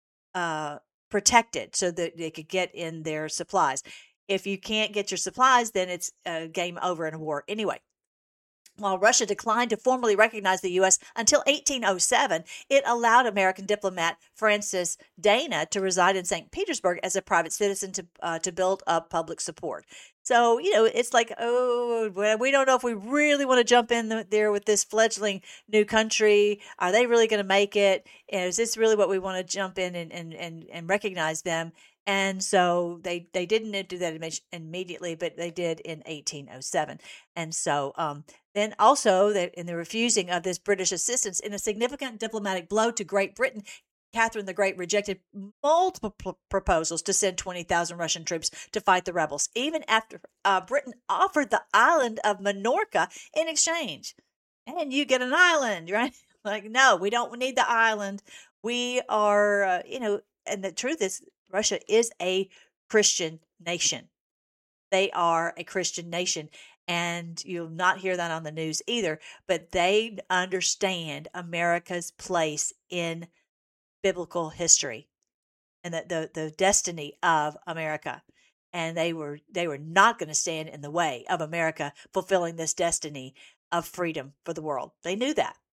uh, protected so that they could get in their supplies. If you can't get your supplies, then it's uh, game over in a war anyway. While Russia declined to formally recognize the U S until eighteen oh seven, it allowed American diplomat Francis Dana to reside in Saint Petersburg as a private citizen to uh, to build up public support. So, you know, it's like, oh, we don't know if we really want to jump in there with this fledgling new country. Are they really going to make it? Is this really what we want to jump in and, and, and, and recognize them? And so they, they didn't do that immediately, but they did in eighteen oh seven. And so um, then also in the refusing of this British assistance, in a significant diplomatic blow to Great Britain, Catherine the Great rejected multiple p- proposals to send twenty thousand Russian troops to fight the rebels, even after uh, Britain offered the island of Minorca in exchange. And you get an island, right? Like, no, we don't need the island. We are, uh, you know, and the truth is, Russia is a Christian nation. They are a Christian nation. And you'll not hear that on the news either, but they understand America's place in biblical history and the, the, the destiny of America. And they were they were not going to stand in the way of America fulfilling this destiny of freedom for the world. They knew that.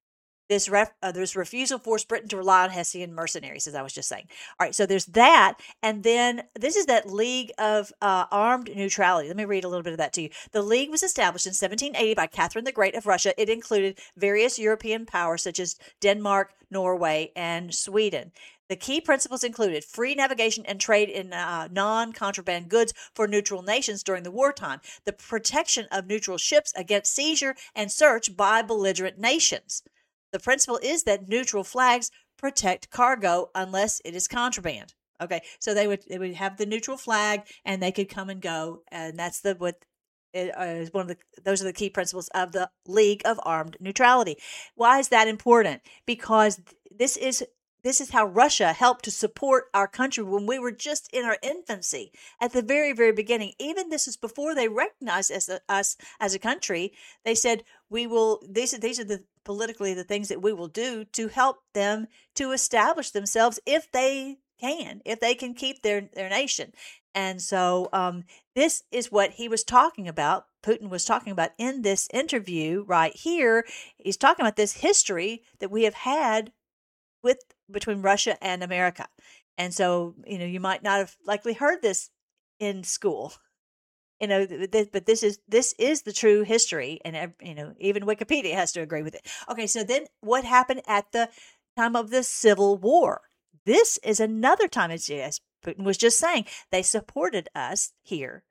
This ref, uh, this refusal forced Britain to rely on Hessian mercenaries, as I was just saying. All right, so there's that, and then this is that League of uh, Armed Neutrality. Let me read a little bit of that to you. The League was established in seventeen eighty by Catherine the Great of Russia. It included various European powers such as Denmark, Norway, and Sweden. The key principles included free navigation and trade in uh, non-contraband goods for neutral nations during the wartime, the protection of neutral ships against seizure and search by belligerent nations. The principle is that neutral flags protect cargo unless it is contraband. Okay, so they would they would have the neutral flag and they could come and go, and that's the what is one of the those are the key principles of the League of Armed Neutrality. Why is that important? Because this is This is how Russia helped to support our country when we were just in our infancy at the very, very beginning. Even this is before they recognized as a, us as a country. They said, we will, these are, these are the politically the things that we will do to help them to establish themselves if they can, if they can keep their, their nation. And so um, this is what he was talking about. Putin was talking about in this interview right here. He's talking about this history that we have had with between Russia and America. And so, you know, you might not have likely heard this in school, you know, but this is, this is the true history. And, you know, even Wikipedia has to agree with it. Okay. So then what happened at the time of the Civil War? This is another time, as Putin was just saying, they supported us here.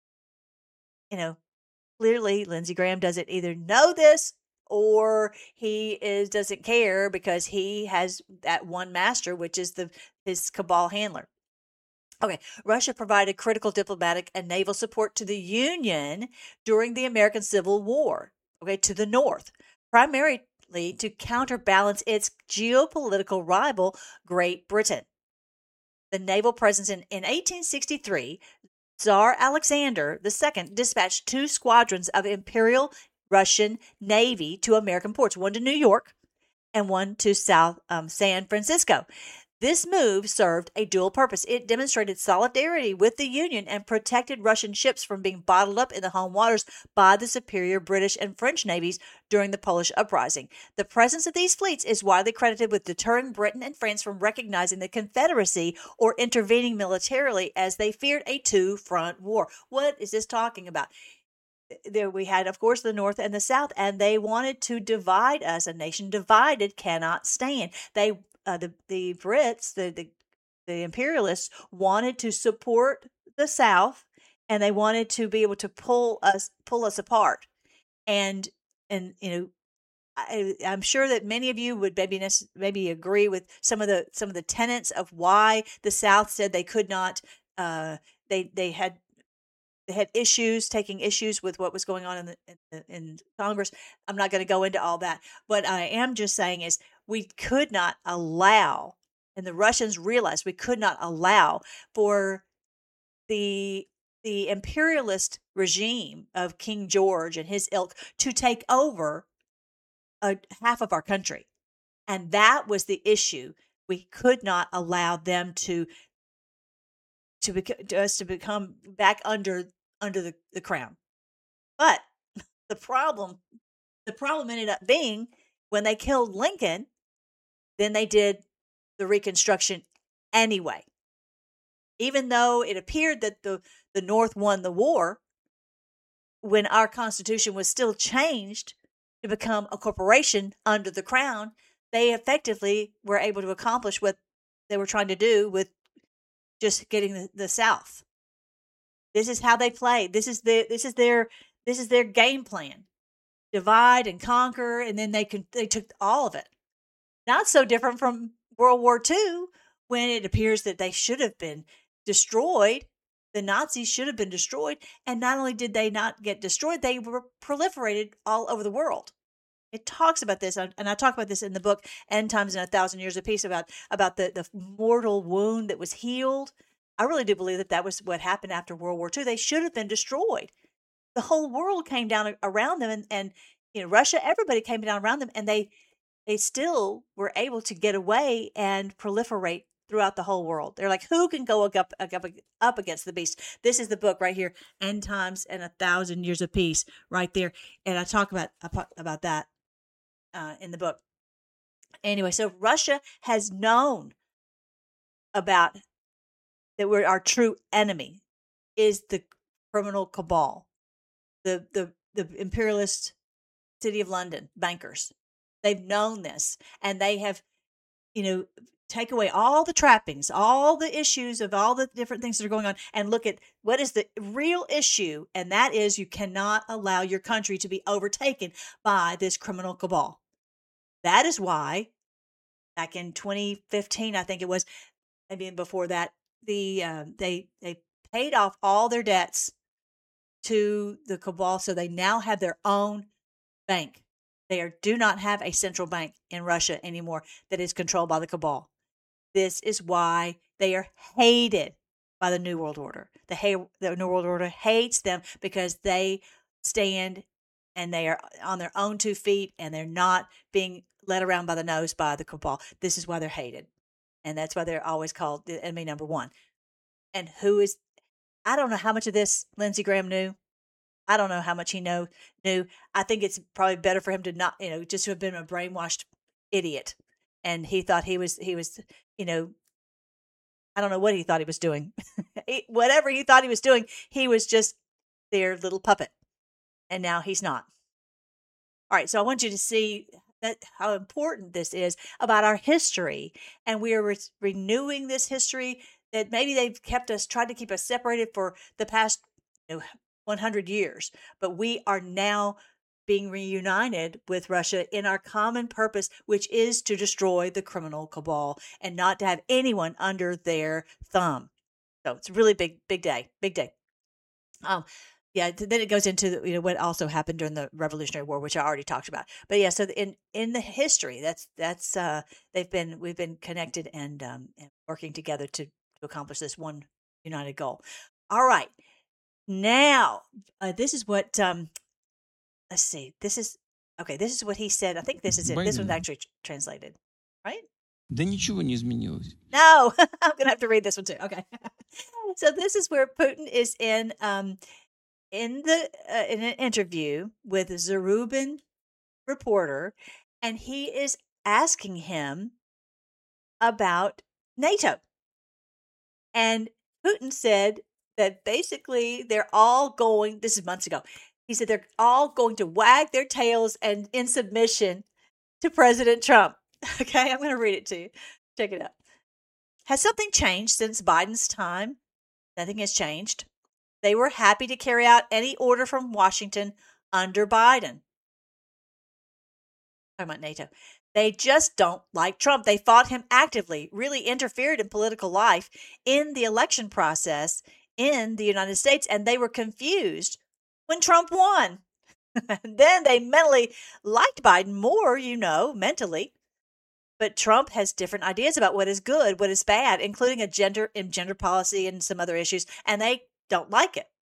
You know, clearly Lindsey Graham doesn't either know this or he is doesn't care because he has that one master, which is the his cabal handler. Okay, Russia provided critical diplomatic and naval support to the Union during the American Civil War, okay, to the north, primarily to counterbalance its geopolitical rival, Great Britain. The naval presence in, in eighteen sixty-three, Tsar Alexander the Second dispatched two squadrons of Imperial Russian Navy to American ports, one to New York and one to South um, San Francisco. This move served a dual purpose. It demonstrated solidarity with the Union and protected Russian ships from being bottled up in the home waters by the superior British and French navies during the Polish uprising. The presence of these fleets is widely credited with deterring Britain and France from recognizing the Confederacy or intervening militarily as they feared a two-front war. What is this talking about? There we had, of course, the North and the South, and they wanted to divide us. A nation divided cannot stand. They, uh, the the Brits, the, the the imperialists, wanted to support the South, and they wanted to be able to pull us pull us apart. And and you know, I, I'm sure that many of you would maybe maybe agree with some of the some of the tenets of why the South said they could not. Uh, they they had. They had issues, taking issues with what was going on in the, in, the, in Congress. I'm not going to go into all that. What I am just saying is we could not allow, and the Russians realized we could not allow for the the imperialist regime of King George and his ilk to take over a, half of our country. And that was the issue. We could not allow them to To, bec- to us to become back under under the, the crown. But the problem, the problem ended up being when they killed Lincoln, then they did the Reconstruction anyway. Even though it appeared that the, the North won the war, when our Constitution was still changed to become a corporation under the crown, they effectively were able to accomplish what they were trying to do with just getting the, the South. This is how they play. This is the this is their this is their game plan. Divide and conquer, and then they can they took all of it. Not so different from World War Two, when it appears that they should have been destroyed. The Nazis should have been destroyed, and not only did they not get destroyed, they were proliferated all over the world. It talks about this, and I talk about this in the book End Times in a Thousand Years of Peace, about, about the, the mortal wound that was healed. I really do believe that that was what happened after World War Two. They should have been destroyed. The whole world came down around them, and, and you know, Russia, everybody came down around them, and they they still were able to get away and proliferate throughout the whole world. They're like, who can go up, up, up against the beast? This is the book right here, End Times and a Thousand Years of Peace, right there. And I talk about about that. Uh, in the book. Anyway, so Russia has known about that we're our true enemy is the criminal cabal, the the the imperialist City of London bankers. They've known this, and they have, you know, take away all the trappings, all the issues of all the different things that are going on, and look at what is the real issue, and that is you cannot allow your country to be overtaken by this criminal cabal. That is why back in twenty fifteen, I think it was, I mean before that, the uh, they they paid off all their debts to the cabal, so they now have their own bank. They are, do not have a central bank in Russia anymore that is controlled by the cabal. This is why they are hated by the New World Order. The, ha- the New World Order hates them because they stand and they are on their own two feet and they're not being led around by the nose by the cabal. This is why they're hated. And that's why they're always called the enemy number one. And who is, I don't know how much of this Lindsey Graham knew. I don't know how much he know, knew. I think it's probably better for him to not, you know, just to have been a brainwashed idiot. And he thought he was, he was, you know, I don't know what he thought he was doing. he, whatever he thought he was doing, he was just their little puppet. And now he's not. All right. So I want you to see that how important this is about our history. And we are re- renewing this history that maybe they've kept us, tried to keep us separated for the past, you know, one hundred years, but we are now being reunited with Russia in our common purpose, which is to destroy the criminal cabal and not to have anyone under their thumb. So it's a really big, big day, big day. Um, yeah. Then it goes into the, you know what also happened during the Revolutionary War, which I already talked about. But yeah, so in in the history, that's that's uh, they've been we've been connected and um, and working together to to accomplish this one united goal. All right. Now, uh, this is what, um, let's see, this is, okay, this is what he said. I think this is it. This one's actually tr- translated, right? Да ничего не изменилось. No, I'm going to have to read this one too. Okay. So this is where Putin is in, um, in the, uh, in an interview with a Zarubin reporter, and he is asking him about NATO. And Putin said, that basically they're all going, this is months ago, he said they're all going to wag their tails and in submission to President Trump. Okay, I'm going to read it to you. Check it out. Has something changed since Biden's time? Nothing has changed. They were happy to carry out any order from Washington under Biden. Talking about NATO. They just don't like Trump. They fought him actively, really interfered in political life in the election process in the United States, and they were confused when Trump won. Then they mentally liked Biden more, you know, mentally. But Trump has different ideas about what is good, what is bad, including a gender and gender policy and some other issues, and they don't like it.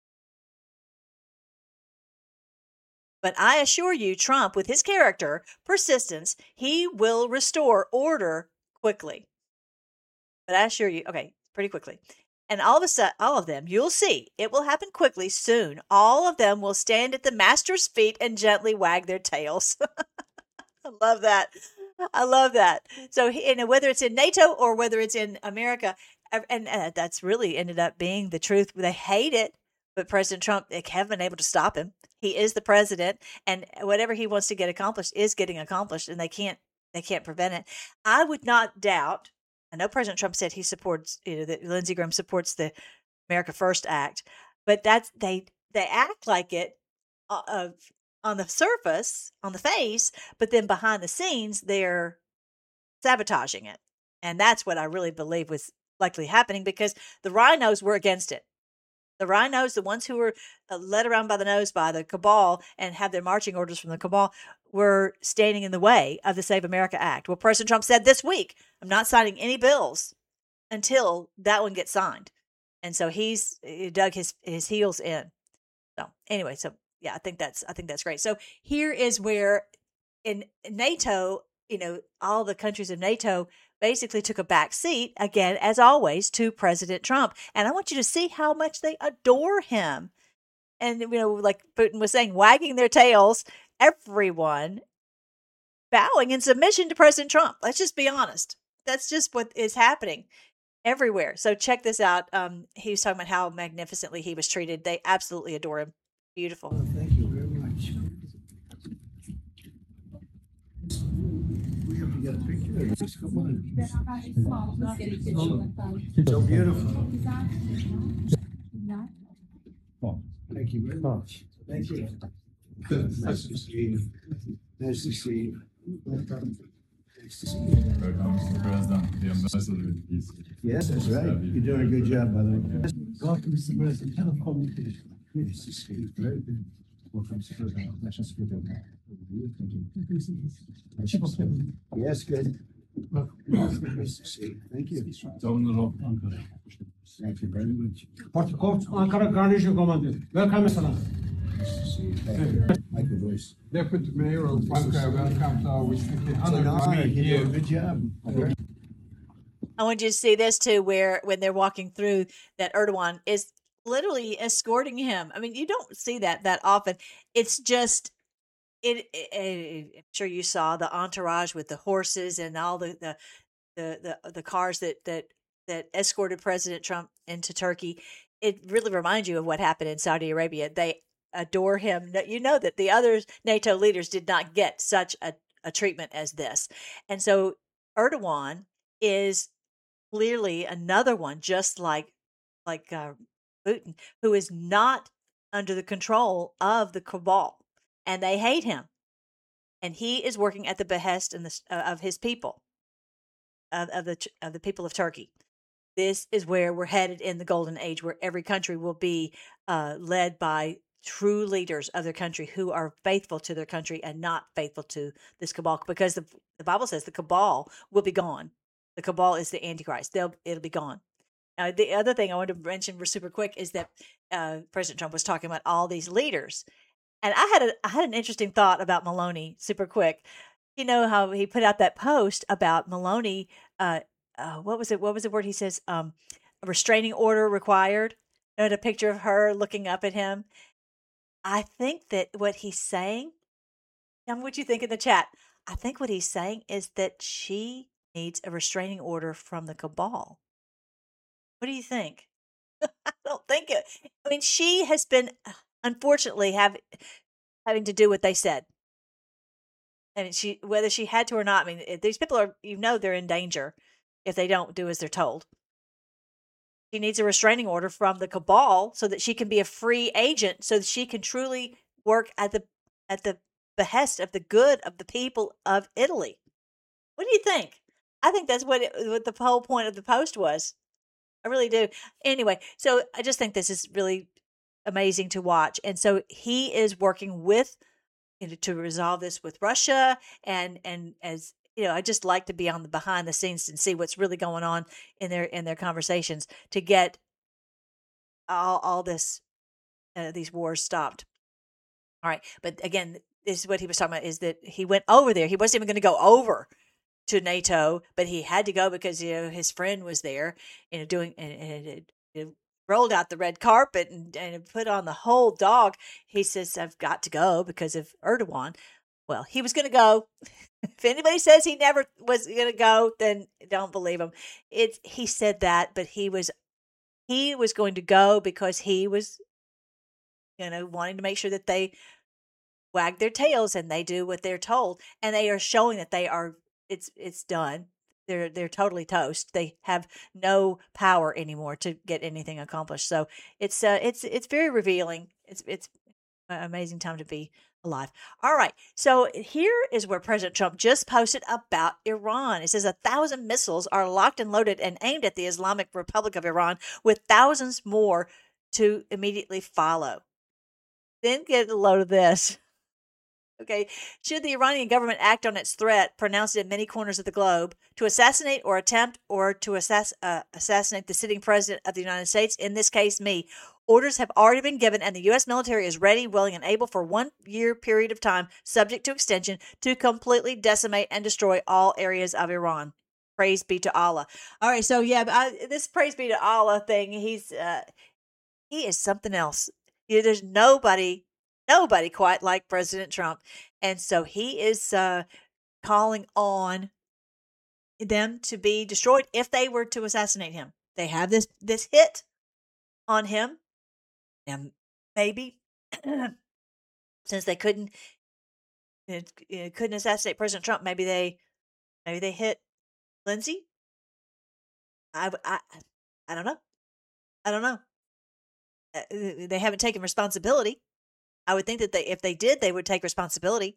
But I assure you, Trump, with his character, persistence, he will restore order quickly. But I assure you, okay, pretty quickly. And all of a sudden, all of them, you'll see, it will happen quickly soon. All of them will stand at the master's feet and gently wag their tails. I love that. I love that. So, you know, whether it's in NATO or whether it's in America, and uh, that's really ended up being the truth. They hate it, but President Trump, they haven't been able to stop him. He is the president, and whatever he wants to get accomplished is getting accomplished, and they can't they can't prevent it. I would not doubt. I know President Trump said he supports, you know, that Lindsey Graham supports the America First Act, but that's they they act like it uh, on the surface, on the face, but then behind the scenes they're sabotaging it, and that's what I really believe was likely happening because the rhinos were against it. The rhinos, the ones who were led around by the nose by the cabal and have their marching orders from the cabal, were standing in the way of the Save America Act. Well, President Trump said this week, I'm not signing any bills until that one gets signed. And so he's he dug his, his heels in. So anyway, so yeah, I think that's I think that's great. So here is where in NATO, you know, all the countries of NATO basically took a back seat, again, as always, to President Trump. And I want you to see how much they adore him. And, you know, like Putin was saying, wagging their tails, everyone bowing in submission to President Trump. Let's just be honest. That's just what is happening everywhere. So check this out. Um, he was talking about how magnificently he was treated. They absolutely adore him. Beautiful. Oh, thank you very much. We have to get a picture of this. Come on. So beautiful. Thank you very much. Thank you. Nice to see you. Nice to see you. Nice to see you. Yes, that's right. You're doing a good job, by the way. Welcome, Mister President. Have a conversation. Nice to see you. Very good. Welcome, Mister President. National Secretary. Yes, good. Nice to see you. Thank you. Thank you very much. Portakov, Ankara Garnishon Commander. Welcome, Salam. Michael Voice. Deputy Mayor of Ankara, welcome to our city. It's an honor. You do a good job. I want you to see this too, where when they're walking through, that Erdogan is literally escorting him. I mean, you don't see that that often. It's just, it. it I'm sure you saw the entourage with the horses and all the the the the, the cars that that that escorted President Trump into Turkey. It really reminds you of what happened in Saudi Arabia. They adore him. You know that the other NATO leaders did not get such a, a treatment as this. And so Erdogan is clearly another one, just like like uh, Putin, who is not under the control of the cabal, and they hate him. And he is working at the behest and the, uh, of his people, of, of the of the people of Turkey. This is where we're headed in the golden age, where every country will be uh, led by true leaders of their country who are faithful to their country and not faithful to this cabal, because the, the Bible says the cabal will be gone. The cabal is the Antichrist. They'll, it'll be gone. Now, the other thing I want to mention super quick is that uh, President Trump was talking about all these leaders. And I had a, I had an interesting thought about Maloney super quick. You know how he put out that post about Maloney, uh, uh, what was it? What was the word he says? Um, a restraining order required. And a picture of her looking up at him. I think that what he's saying, tell me what you think in the chat. I think what he's saying is that she needs a restraining order from the cabal. What do you think? I don't think it. I mean, she has been, unfortunately, have, having to do what they said. And she, whether she had to or not, I mean, these people are, you know, they're in danger if they don't do as they're told. She needs a restraining order from the cabal so that she can be a free agent, so that she can truly work at the at the behest of the good of the people of Italy. What do you think? I think that's what, it, what the whole point of the post was. I really do. Anyway, so I just think this is really amazing to watch. And so he is working with, you know, to resolve this with Russia, and and as you know, I just like to be on the behind the scenes and see what's really going on in their in their conversations to get all all this uh, these wars stopped. All right, but again, this is what he was talking about: is that he went over there. He wasn't even going to go over to NATO, but he had to go because you know his friend was there, you know, doing and, and it, it rolled out the red carpet and, and put on the whole dog. He says, "I've got to go because of Erdogan." Well, he was going to go. If anybody says he never was going to go, then don't believe him. It's he said that, but he was he was going to go because he was, you know, wanting to make sure that they wag their tails and they do what they're told, and they are showing that they are. It's it's done. They're they're totally toast. They have no power anymore to get anything accomplished. So it's uh it's it's very revealing. It's it's an amazing time to be alive. All right. So here is where President Trump just posted about Iran. It says a thousand missiles are locked and loaded and aimed at the Islamic Republic of Iran, with thousands more to immediately follow. Then get a load of this. Okay. Should the Iranian government act on its threat, pronounced in many corners of the globe, to assassinate or attempt or to assass- uh, assassinate the sitting president of the United States, in this case, me, orders have already been given, and the U S military is ready, willing, and able for one year period of time, subject to extension, to completely decimate and destroy all areas of Iran. Praise be to Allah. All right, so yeah, I, this praise be to Allah thing, he's uh, he is something else. You know, there's nobody, nobody quite like President Trump, and so he is uh, calling on them to be destroyed if they were to assassinate him. They have this this hit on him, and maybe since they couldn't uh, couldn't assassinate President Trump, maybe they maybe they hit Lindsey. I I I don't know. I don't know. Uh, they haven't taken responsibility. I would think that they, if they did, they would take responsibility.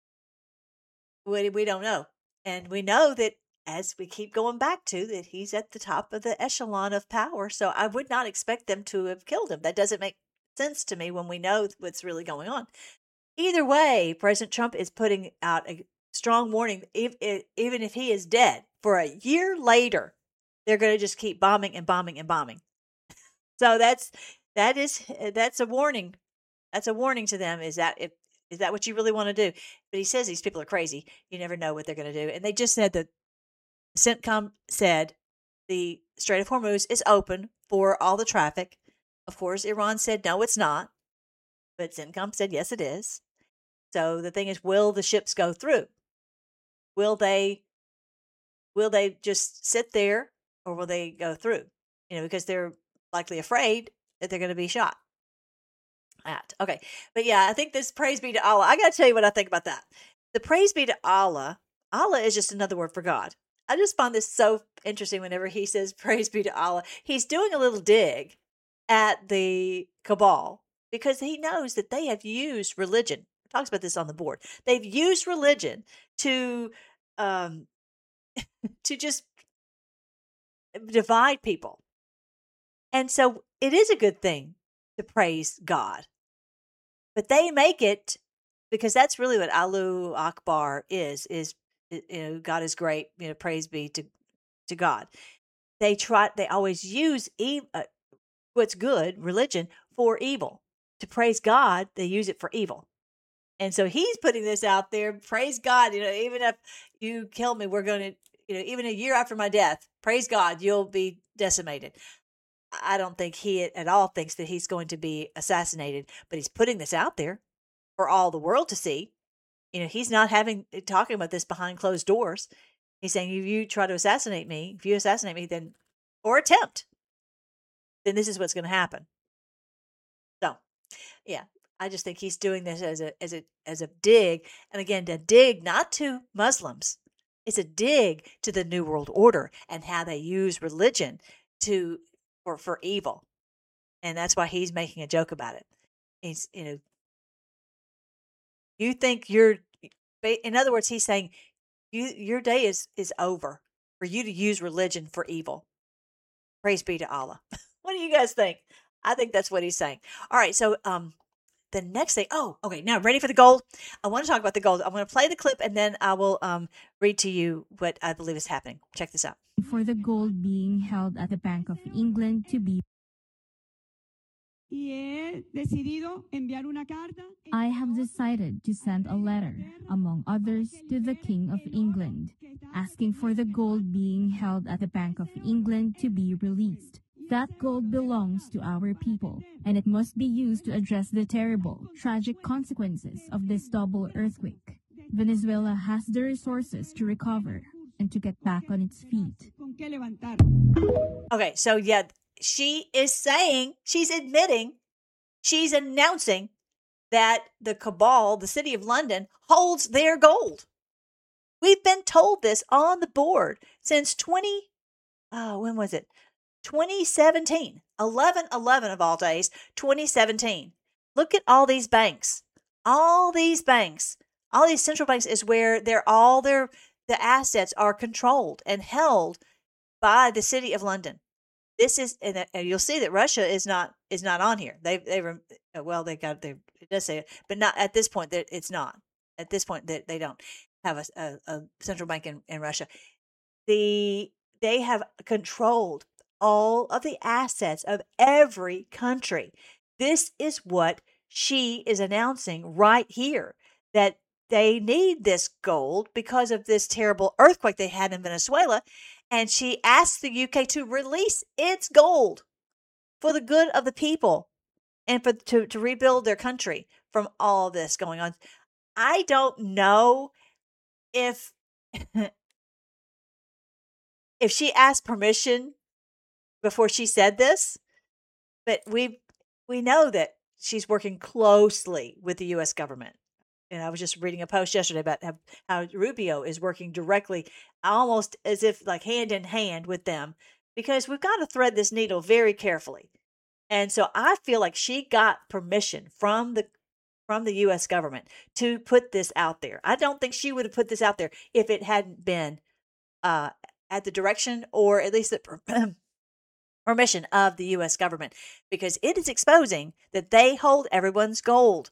We we don't know, and we know that as we keep going back to that, he's at the top of the echelon of power. So I would not expect them to have killed him. That doesn't make sense to me when we know what's really going on. Either way, President Trump is putting out a strong warning. If, if, even if he is dead, for a year later, they're going to just keep bombing and bombing and bombing. So that's that is that's a warning. That's a warning to them. Is that if is that what you really want to do? But he says these people are crazy. You never know what they're going to do. And they just said that CENTCOM said the Strait of Hormuz is open for all the traffic. Of course, Iran said no, it's not. But CENTCOM said yes, it is. So the thing is, will the ships go through? Will they? Will they just sit there, or will they go through? You know, because they're likely afraid that they're going to be shot at. Okay. But yeah, I think this praise be to Allah. I got to tell you what I think about that. The praise be to Allah. Allah is just another word for God. I just find this so interesting whenever he says praise be to Allah. He's doing a little dig at the cabal because he knows that they have used religion. He talks about this on the board. They've used religion to, um, to just divide people. And so it is a good thing to praise God. But they make it, because that's really what Allahu Akbar is, is, you know, God is great, you know, praise be to, to God. They try, they always use e- uh, what's good, religion, for evil. To praise God, they use it for evil. And so he's putting this out there, praise God, you know, even if you kill me, we're going to, you know, even a year after my death, praise God, you'll be decimated. I don't think he at all thinks that he's going to be assassinated, but he's putting this out there for all the world to see. You know, he's not having talking about this behind closed doors. He's saying, if you try to assassinate me, if you assassinate me, then, or attempt, then this is what's going to happen. So, yeah, I just think he's doing this as a, as a, as a dig. And again, a dig not to Muslims. It's a dig to the New World Order and how they use religion to, for, for evil. And that's why he's making a joke about it. He's, you know, you think you're, in other words, he's saying you, your day is, is over for you to use religion for evil. Praise be to Allah. What do you guys think? I think that's what he's saying. All right. So, um, the next thing, oh, okay. Now ready for the gold? I want to talk about the gold. I'm going to play the clip and then I will, um, read to you what I believe is happening. Check this out. For the gold being held at the Bank of England to be I have decided to send a letter, among others, to the King of England, asking for the gold being held at the Bank of England to be released. That gold belongs to our people, and it must be used to address the terrible, tragic consequences of this double earthquake. Venezuela has the resources to recover and to get back on its feet. Okay, so yeah, she is saying, she's admitting, she's announcing that the cabal, the City of London, holds their gold. We've been told this on the board since twenty, oh, when was it? twenty seventeen, eleven eleven of all days, twenty seventeen. Look at all these banks, all these banks, all these central banks is where they're all their, the assets are controlled and held by the City of London. This is, and you'll see that Russia is not is not on here. They they well they got they it does say it, but not at this point. That it's not at this point that they don't have a, a, a central bank in, in Russia. The they have controlled all of the assets of every country. This is what she is announcing right here, that they need this gold because of this terrible earthquake they had in Venezuela. And she asked the U K to release its gold for the good of the people and for to, to rebuild their country from all this going on. I don't know if if she asked permission before she said this, but we we know that she's working closely with the U S government. And I was just reading a post yesterday about how, how Rubio is working directly, almost as if like hand in hand with them, because we've got to thread this needle very carefully. And so I feel like she got permission from the from the U S government to put this out there. I don't think she would have put this out there if it hadn't been uh, at the direction, or at least the permission of the U S government, because it is exposing that they hold everyone's gold.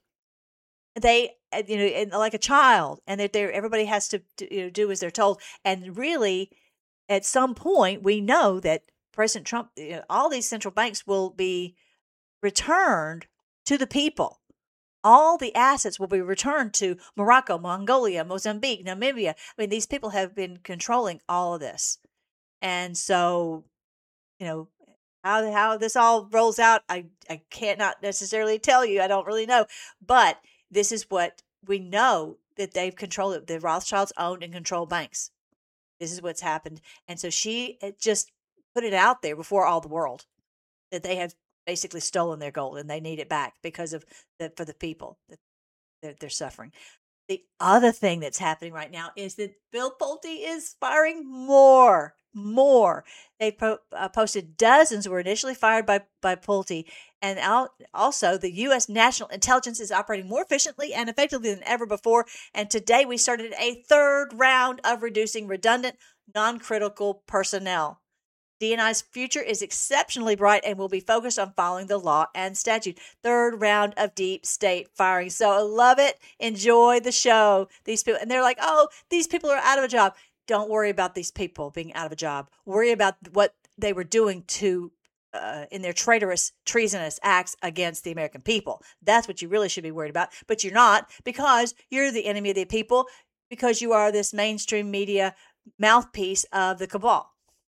They, you know, and like a child, and that they're everybody has to, to you know, do as they're told. And really, at some point, we know that President Trump, you know, all these central banks will be returned to the people. All the assets will be returned to Morocco, Mongolia, Mozambique, Namibia. I mean, these people have been controlling all of this. And so, you know, how how this all rolls out, I, I cannot necessarily tell you. I don't really know. But this is what we know, that they've controlled. The Rothschilds owned and control banks. This is what's happened. And so she just put it out there before all the world that they have basically stolen their gold and they need it back because of the, for the people that they're, they're suffering. The other thing that's happening right now is that Bill Pulte is firing more, more. They po- uh, posted dozens were initially fired by, by Pulte. And al- also the U S National Intelligence is operating more efficiently and effectively than ever before. And today we started a third round of reducing redundant, non-critical personnel. D N I's future is exceptionally bright and will be focused on following the law and statute. Third round of deep state firing. So I love it. Enjoy the show. These people, and they're like, oh, these people are out of a job. Don't worry about these people being out of a job. Worry about what they were doing to uh, in their traitorous, treasonous acts against the American people. That's what you really should be worried about. But you're not, because you're the enemy of the people, because you are this mainstream media mouthpiece of the cabal.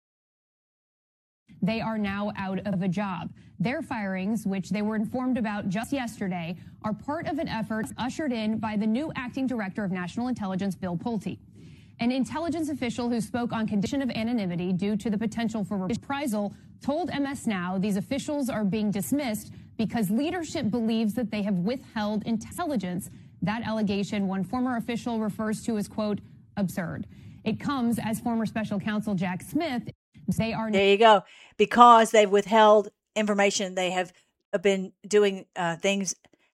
They are now out of a job. Their firings, which they were informed about just yesterday, are part of an effort ushered in by the new acting director of national intelligence, Bill Pulte. An intelligence official who spoke on condition of anonymity due to the potential for reprisal told M S Now these officials are being dismissed because leadership believes that they have withheld intelligence. That allegation, one former official refers to as, quote, absurd. It comes as former special counsel Jack Smith. They are there you go. Because they've withheld information, they have been doing uh, things,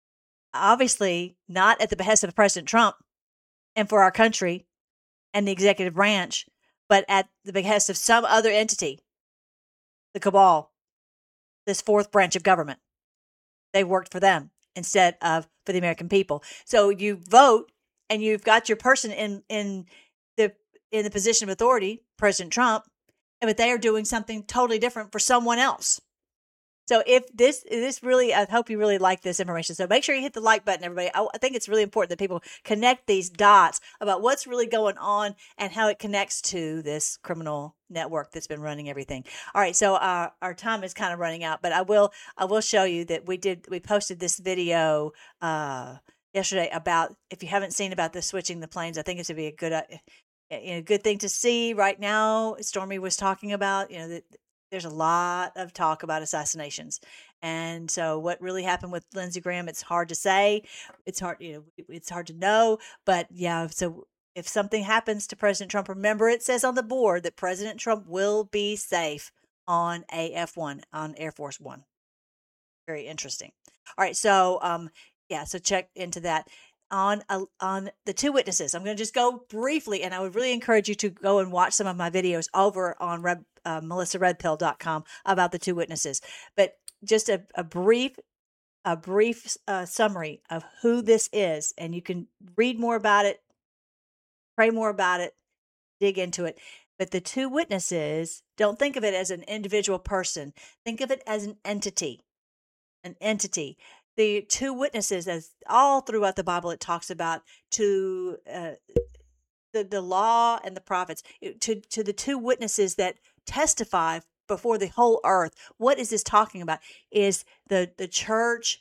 obviously not at the behest of President Trump and for our country and the executive branch, but at the behest of some other entity, the cabal, this fourth branch of government. They worked for them instead of for the American people. So you vote, and you've got your person in in the in the position of authority, President Trump. But they are doing something totally different for someone else. So if this, this really, I hope you really like this information. So make sure you hit the like button, everybody. I, I think it's really important that people connect these dots about what's really going on and how it connects to this criminal network that's been running everything. All right. So our, our time is kind of running out, but I will, I will show you that we did, we posted this video, uh, yesterday about, if you haven't seen about the switching the planes, I think it's going to be a good, uh, you know, good thing to see right now. Stormy was talking about, you know, that there's a lot of talk about assassinations. And so what really happened with Lindsey Graham, it's hard to say. It's hard, you know, it's hard to know. But yeah, so if something happens to President Trump, remember it says on the board that President Trump will be safe on A F one, on Air Force One. Very interesting. All right. So, um, yeah, so check into that. On uh, on the two witnesses, I'm going to just go briefly, and I would really encourage you to go and watch some of my videos over on Red, uh, melissa red pill dot com about the two witnesses. But just a, a brief a brief uh, summary of who this is, and you can read more about it, pray more about it, dig into it. But the two witnesses, don't think of it as an individual person. Think of it as an entity, an entity. The two witnesses, as all throughout the Bible, it talks about to uh, the the law and the prophets, to to the two witnesses that testify before the whole earth. What is this talking about? Is the the church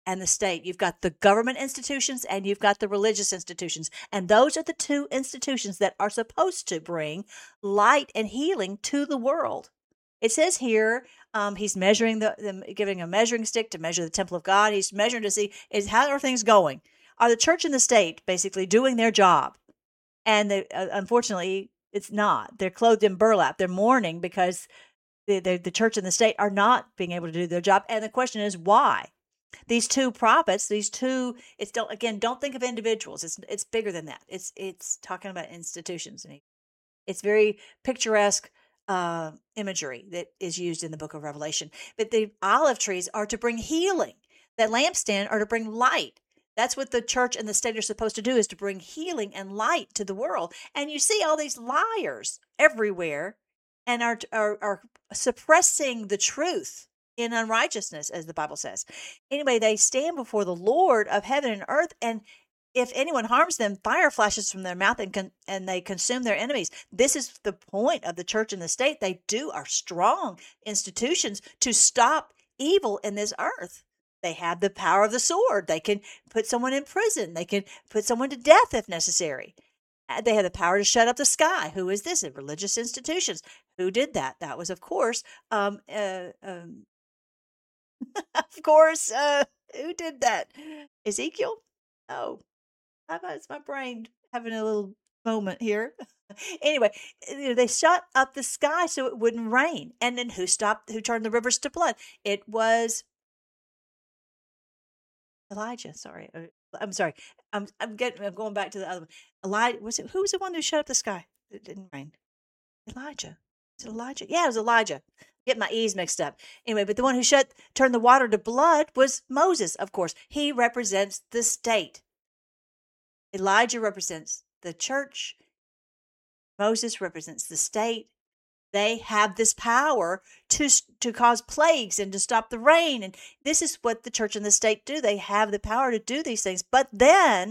and the state. You've got the government institutions and you've got the religious institutions. And those are the two institutions that are supposed to bring light and healing to the world. It says here, um, he's measuring the, the, giving a measuring stick to measure the temple of God. He's measuring to see is how are things going. Are the church and the state basically doing their job? And they, uh, unfortunately, it's not. They're clothed in burlap. They're mourning because the, the the church and the state are not being able to do their job. And the question is why? These two prophets, these two, it's don't again, don't think of individuals. It's it's bigger than that. It's it's talking about institutions, and it's very picturesque uh, imagery that is used in the book of Revelation. But the olive trees are to bring healing. The lampstand are to bring light. That's what the church and the state are supposed to do, is to bring healing and light to the world. And you see all these liars everywhere, and are are, are suppressing the truth in unrighteousness, as the Bible says. Anyway, they stand before the Lord of heaven and earth, and if anyone harms them, fire flashes from their mouth and con- and they consume their enemies. This is the point of the church and the state. They do are strong institutions to stop evil in this earth. They have the power of the sword. They can put someone in prison. They can put someone to death if necessary. They have the power to shut up the sky. Who is this? Religious institutions. Who did that? That was, of course, um, uh, um, of course, uh, who did that? Ezekiel? Oh, how about it's my brain having a little moment here. Anyway, they shut up the sky so it wouldn't rain. And then who stopped, who turned the rivers to blood? It was Elijah. Sorry. I'm sorry. I'm, I'm getting, I'm going back to the other one. Elijah, was it, who was the one who shut up the sky? It didn't rain. Elijah. Is it Elijah? Yeah, it was Elijah. Get my E's mixed up. Anyway, but the one who shut turned the water to blood was Moses, of course. He represents the state. Elijah represents the church. Moses represents the state. They have this power to to cause plagues and to stop the rain. And this is what the church and the state do. They have the power to do these things. But then,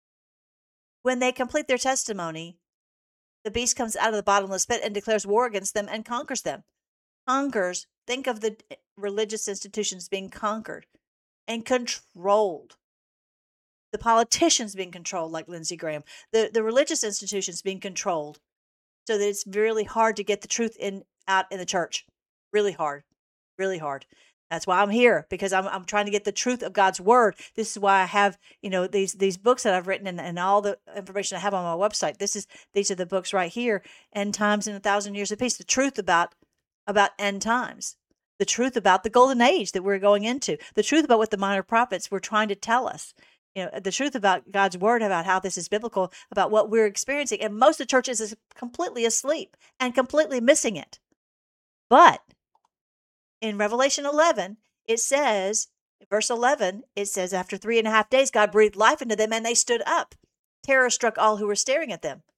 when they complete their testimony, the beast comes out of the bottomless pit and declares war against them and conquers them. Conquers, think of the religious institutions being conquered and controlled. The politicians being controlled, like Lindsey Graham. The, the religious institutions being controlled. So that it's really hard to get the truth in out in the church. Really hard. Really hard. That's why I'm here, because I'm I'm trying to get the truth of God's word. This is why I have, you know, these these books that I've written and, and all the information I have on my website. This is these are the books right here. End Times and a Thousand Years of Peace. The truth about about end times. The truth about the golden age that we're going into. The truth about what the minor prophets were trying to tell us. You know, the truth about God's word, about how this is biblical, about what we're experiencing. And most of the churches is completely asleep and completely missing it. But in Revelation eleven, it says, verse eleven, it says, after three and a half days, God breathed life into them and they stood up. Terror struck all who were staring at them.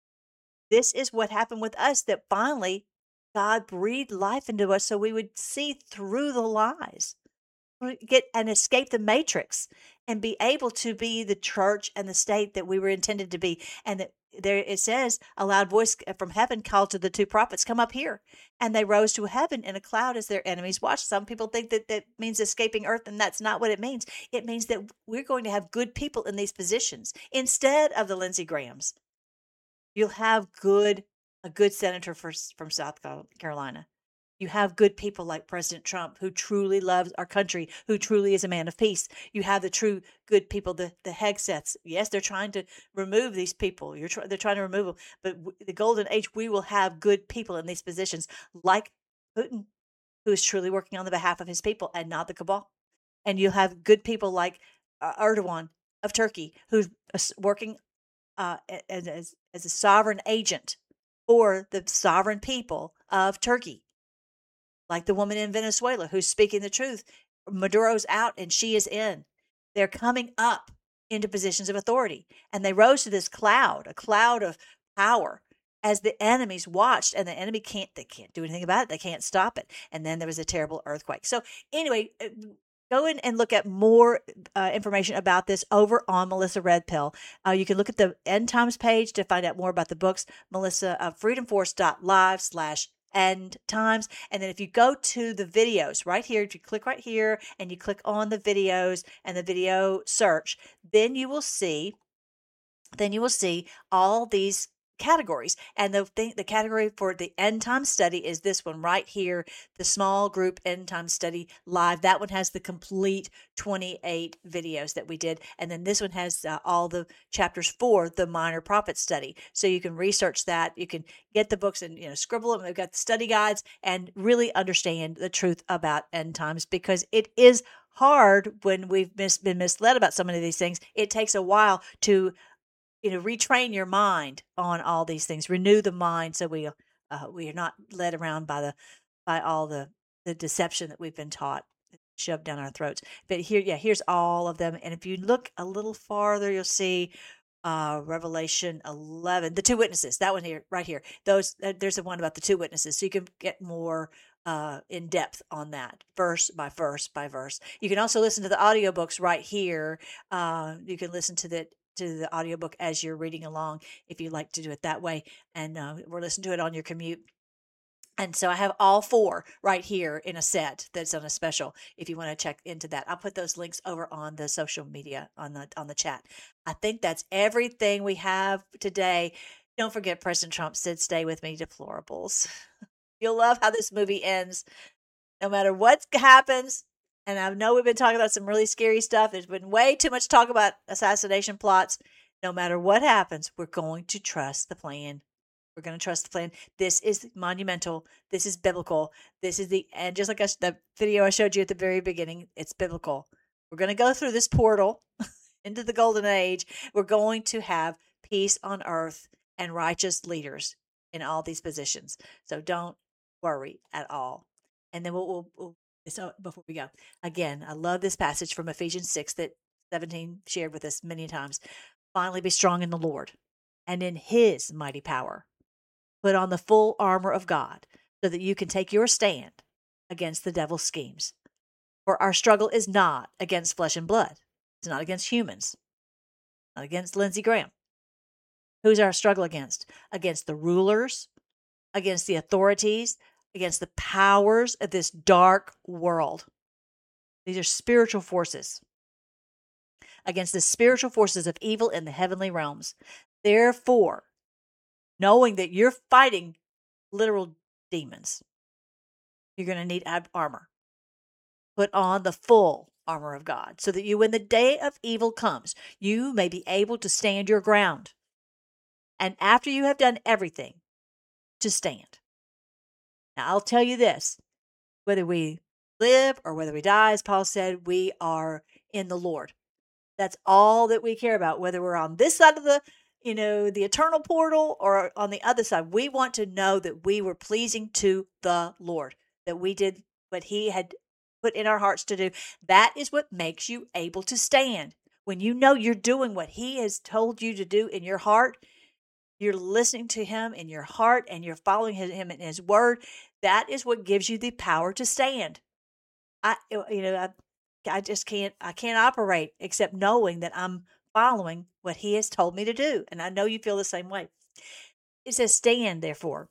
This is what happened with us, that finally God breathed life into us so we would see through the lies, get and escape the matrix and be able to be the church and the state that we were intended to be. And that there it says, a loud voice from heaven called to the two prophets, come up here. And they rose to heaven in a cloud as their enemies watched. Some people think that that means escaping earth, and that's not what it means. It means that we're going to have good people in these positions instead of the Lindsey Grahams. You'll have good a good senator for, from South Carolina. You have good people like President Trump, who truly loves our country, who truly is a man of peace. You have the true good people, the, the Hegseths. Yes, they're trying to remove these people. You're tr- they're trying to remove them. But w- the golden age, we will have good people in these positions, like Putin, who is truly working on the behalf of his people and not the cabal. And you'll have good people like uh, Erdogan of Turkey, who's working uh, as, as, as a sovereign agent for the sovereign people of Turkey. Like the woman in Venezuela who's speaking the truth. Maduro's out and she is in. They're coming up into positions of authority. And they rose to this cloud, a cloud of power, as the enemies watched. And the enemy can't, they can't do anything about it. They can't stop it. And then there was a terrible earthquake. So anyway, go in and look at more uh, information about this over on Melissa Red Pill. Uh, you can look at the End Times page to find out more about the books. Melissa, uh, freedomforce.live slash End Times. And then if you go to the videos right here, if you click right here and you click on the videos and the video search, then you will see, then you will see all these categories. And the thing, the category for the End Time Study is this one right here, the Small Group End Time Study Live. That one has the complete twenty-eight videos that we did. And then this one has uh, all the chapters for the Minor Prophet Study. So you can research that. You can get the books and, you know, scribble them. They've got the study guides and really understand the truth about end times, because it is hard when we've mis- been misled about so many of these things. It takes a while to you know, retrain your mind on all these things, renew the mind, so we uh, we are not led around by the by all the the deception that we've been taught, shoved down our throats. But here, yeah, here's all of them, and if you look a little farther, you'll see uh, Revelation eleven, the two witnesses. That one here, right here. Those uh, there's the one about the two witnesses, so you can get more uh, in depth on that, verse by verse by verse. You can also listen to the audiobooks right here. Uh, you can listen to the to the audiobook as you're reading along, if you like to do it that way. And uh, we're listening to it on your commute. And so I have all four right here in a set that's on a special. If you want to check into that, I'll put those links over on the social media, on the on the chat. I think that's everything we have today. Don't forget, President Trump said, "Stay with me, deplorables." You'll love how this movie ends. No matter what happens. And I know we've been talking about some really scary stuff. There's been way too much talk about assassination plots. No matter what happens, we're going to trust the plan. We're going to trust the plan. This is monumental. This is biblical. This is the, and just like I, the video I showed you at the very beginning, it's biblical. We're going to go through this portal into the golden age. We're going to have peace on earth and righteous leaders in all these positions. So don't worry at all. And then we'll, we'll, we'll So before we go, again, I love this passage from Ephesians six that seventeen shared with us many times. Finally, be strong in the Lord and in his mighty power. Put on the full armor of God so that you can take your stand against the devil's schemes. For our struggle is not against flesh and blood. It's not against humans, not against Lindsey Graham. Who's our struggle against? Against the rulers, against the authorities, against the powers of this dark world. These are spiritual forces. Against the spiritual forces of evil in the heavenly realms. Therefore, knowing that you're fighting literal demons, you're going to need armor. Put on the full armor of God so that you, when the day of evil comes, you may be able to stand your ground. And after you have done everything, to stand. Now, I'll tell you this, whether we live or whether we die, as Paul said, we are in the Lord. That's all that we care about, whether we're on this side of the, you know, the eternal portal or on the other side. We want to know that we were pleasing to the Lord, that we did what he had put in our hearts to do. That is what makes you able to stand. When you know you're doing what he has told you to do in your heart, you're listening to him in your heart and you're following him in his word. That is what gives you the power to stand. I, you know, I, I just can't, I can't operate except knowing that I'm following what he has told me to do. And I know you feel the same way. It says, stand therefore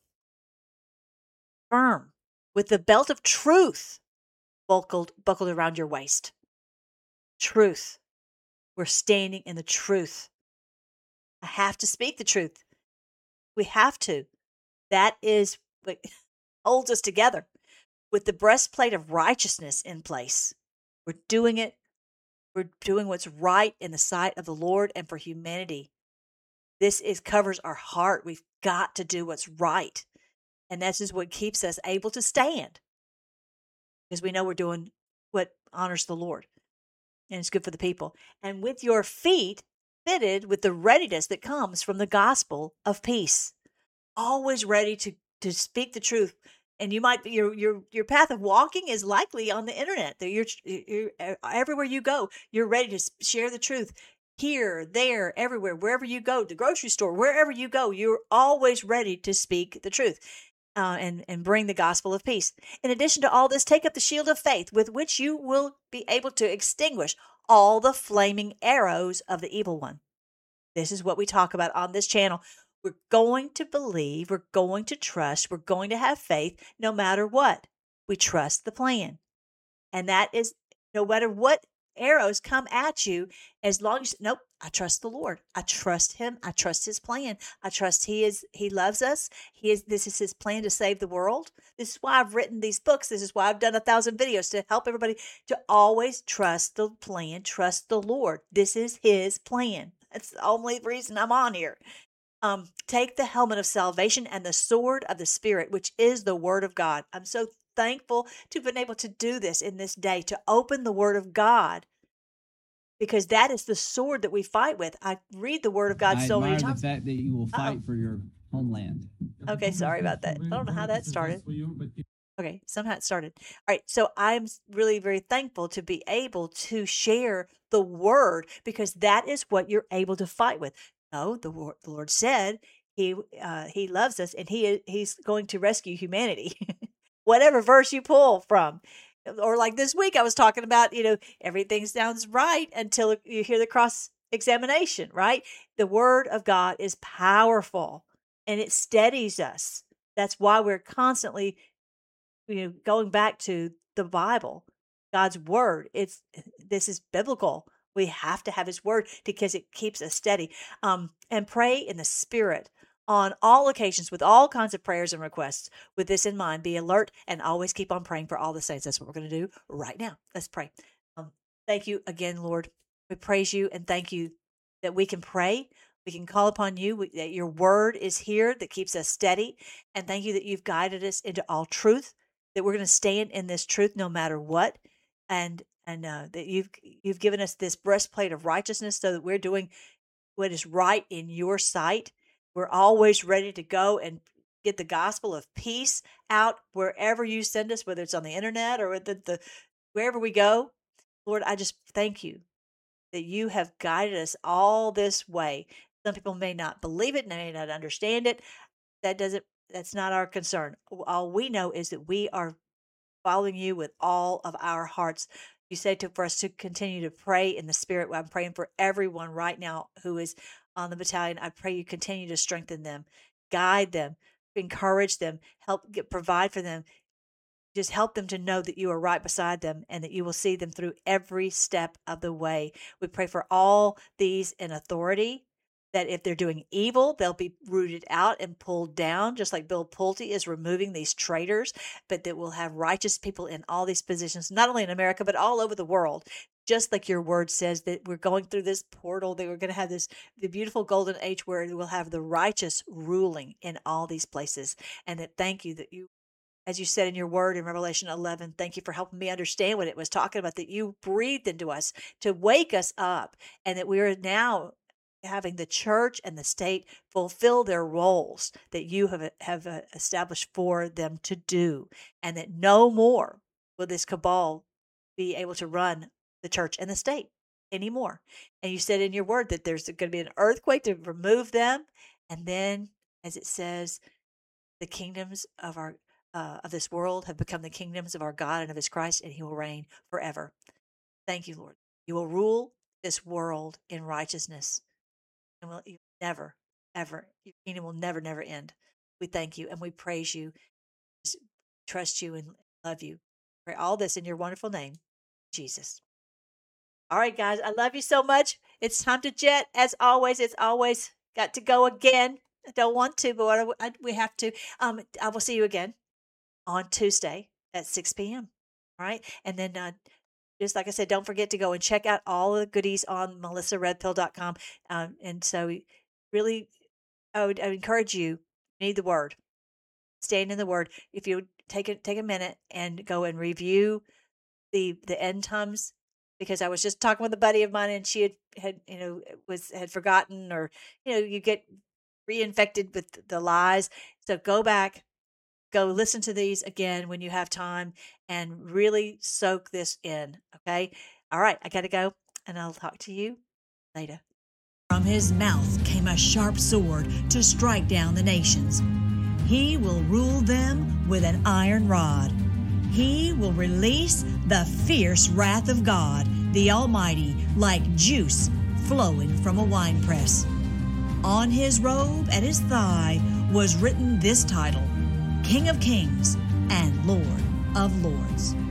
firm with the belt of truth buckled, buckled around your waist. Truth. We're standing in the truth. I have to speak the truth. We have to. That is what holds us together. With the breastplate of righteousness in place. We're doing it. We're doing what's right in the sight of the Lord and for humanity. This is covers our heart. We've got to do what's right. And this is what keeps us able to stand. Because we know we're doing what honors the Lord. And it's good for the people. And with your feet fitted with the readiness that comes from the gospel of peace. Always ready to, to speak the truth. And you might be, your your your path of walking is likely on the internet. That you're, you're everywhere you go, you're ready to share the truth. Here, there, everywhere, wherever you go, the grocery store, wherever you go, you're always ready to speak the truth uh, and and bring the gospel of peace. In addition to all this, take up the shield of faith, with which you will be able to extinguish all the flaming arrows of the evil one. This is what we talk about on this channel. We're going to believe, we're going to trust, we're going to have faith no matter what. We trust the plan. And that is no matter what arrows come at you, as long as, nope, I trust the Lord. I trust him. I trust his plan. I trust he is, he loves us. He is, this is his plan to save the world. This is why I've written these books. This is why I've done a thousand videos to help everybody to always trust the plan, trust the Lord. This is his plan. That's the only reason I'm on here. Um, take the helmet of salvation and the sword of the Spirit, which is the word of God. I'm so thankful to have been able to do this in this day, to open the word of God, because that is the sword that we fight with. I read the word of God I so many admire times. the fact that you will fight Uh-oh. for your homeland. Okay, sorry about that. I don't know how that started. Okay, somehow it started. All right, so I'm really very thankful to be able to share the word, because that is what you're able to fight with. No, the, wor- the Lord said he uh, he loves us, and he he's going to rescue humanity. Whatever verse you pull from. Or like this week, I was talking about, you know, everything sounds right until you hear the cross examination, right? The word of God is powerful and it steadies us. That's why we're constantly, you know, going back to the Bible, God's word. It's, this is biblical. We have to have his word because it keeps us steady. Um, and pray in the Spirit on all occasions with all kinds of prayers and requests. With this in mind, be alert and always keep on praying for all the saints. That's what we're going to do right now. Let's pray. Um, thank you again, Lord. We praise you and thank you that we can pray. We can call upon you, we, that your word is here that keeps us steady. And thank you that you've guided us into all truth, that we're going to stand in this truth no matter what. And and uh, that you've you've given us this breastplate of righteousness so that we're doing what is right in your sight. We're always ready to go and get the gospel of peace out wherever you send us, whether it's on the internet or the, the wherever we go. Lord, I just thank you that you have guided us all this way. Some people may not believe it, may not understand it. That doesn't, that's not our concern. All we know is that we are following you with all of our hearts. You say to for us to continue to pray in the Spirit. I'm praying for everyone right now who is on the battalion. I pray you continue to strengthen them, guide them, encourage them, help get, provide for them. Just help them to know that you are right beside them and that you will see them through every step of the way. We pray for all these in authority, that if they're doing evil, they'll be rooted out and pulled down, just like Bill Pulte is removing these traitors, but that we'll have righteous people in all these positions, not only in America, but all over the world. Just like your word says that we're going through this portal, that we're going to have this the beautiful golden age where we'll have the righteous ruling in all these places. And that thank you that you, as you said in your word in Revelation eleven, thank you for helping me understand what it was talking about, that you breathed into us to wake us up, and that we are now having the church and the state fulfill their roles that you have have established for them to do, and that no more will this cabal be able to run the church and the state anymore. And you said in your word that there's going to be an earthquake to remove them, and then, as it says, the kingdoms of our uh, of this world have become the kingdoms of our God and of his Christ, and he will reign forever. Thank you, Lord. You will rule this world in righteousness, and will you never, ever, your kingdom will never, never end. We thank you and we praise you, trust you and love you. Pray all this in your wonderful name, Jesus. All right, guys, I love you so much. It's time to jet. As always, it's always got to go again. I don't want to, but I, I, we have to. Um, I will see you again on Tuesday at six p.m. All right, and then uh, just like I said, don't forget to go and check out all the goodies on melissa red pill dot com. Um, and so, really, I would, I would encourage you. Need the word. Stand in the word. If you take a take a minute and go and review the the end times. Because I was just talking with a buddy of mine, and she had, had, you know, was had forgotten, or, you know, you get reinfected with the lies. So go back, go listen to these again when you have time, and really soak this in. Okay. All right. I got to go, and I'll talk to you later. From his mouth came a sharp sword to strike down the nations. He will rule them with an iron rod. He will release the fierce wrath of God, the Almighty, like juice flowing from a winepress. On his robe at his thigh was written this title, King of Kings and Lord of Lords.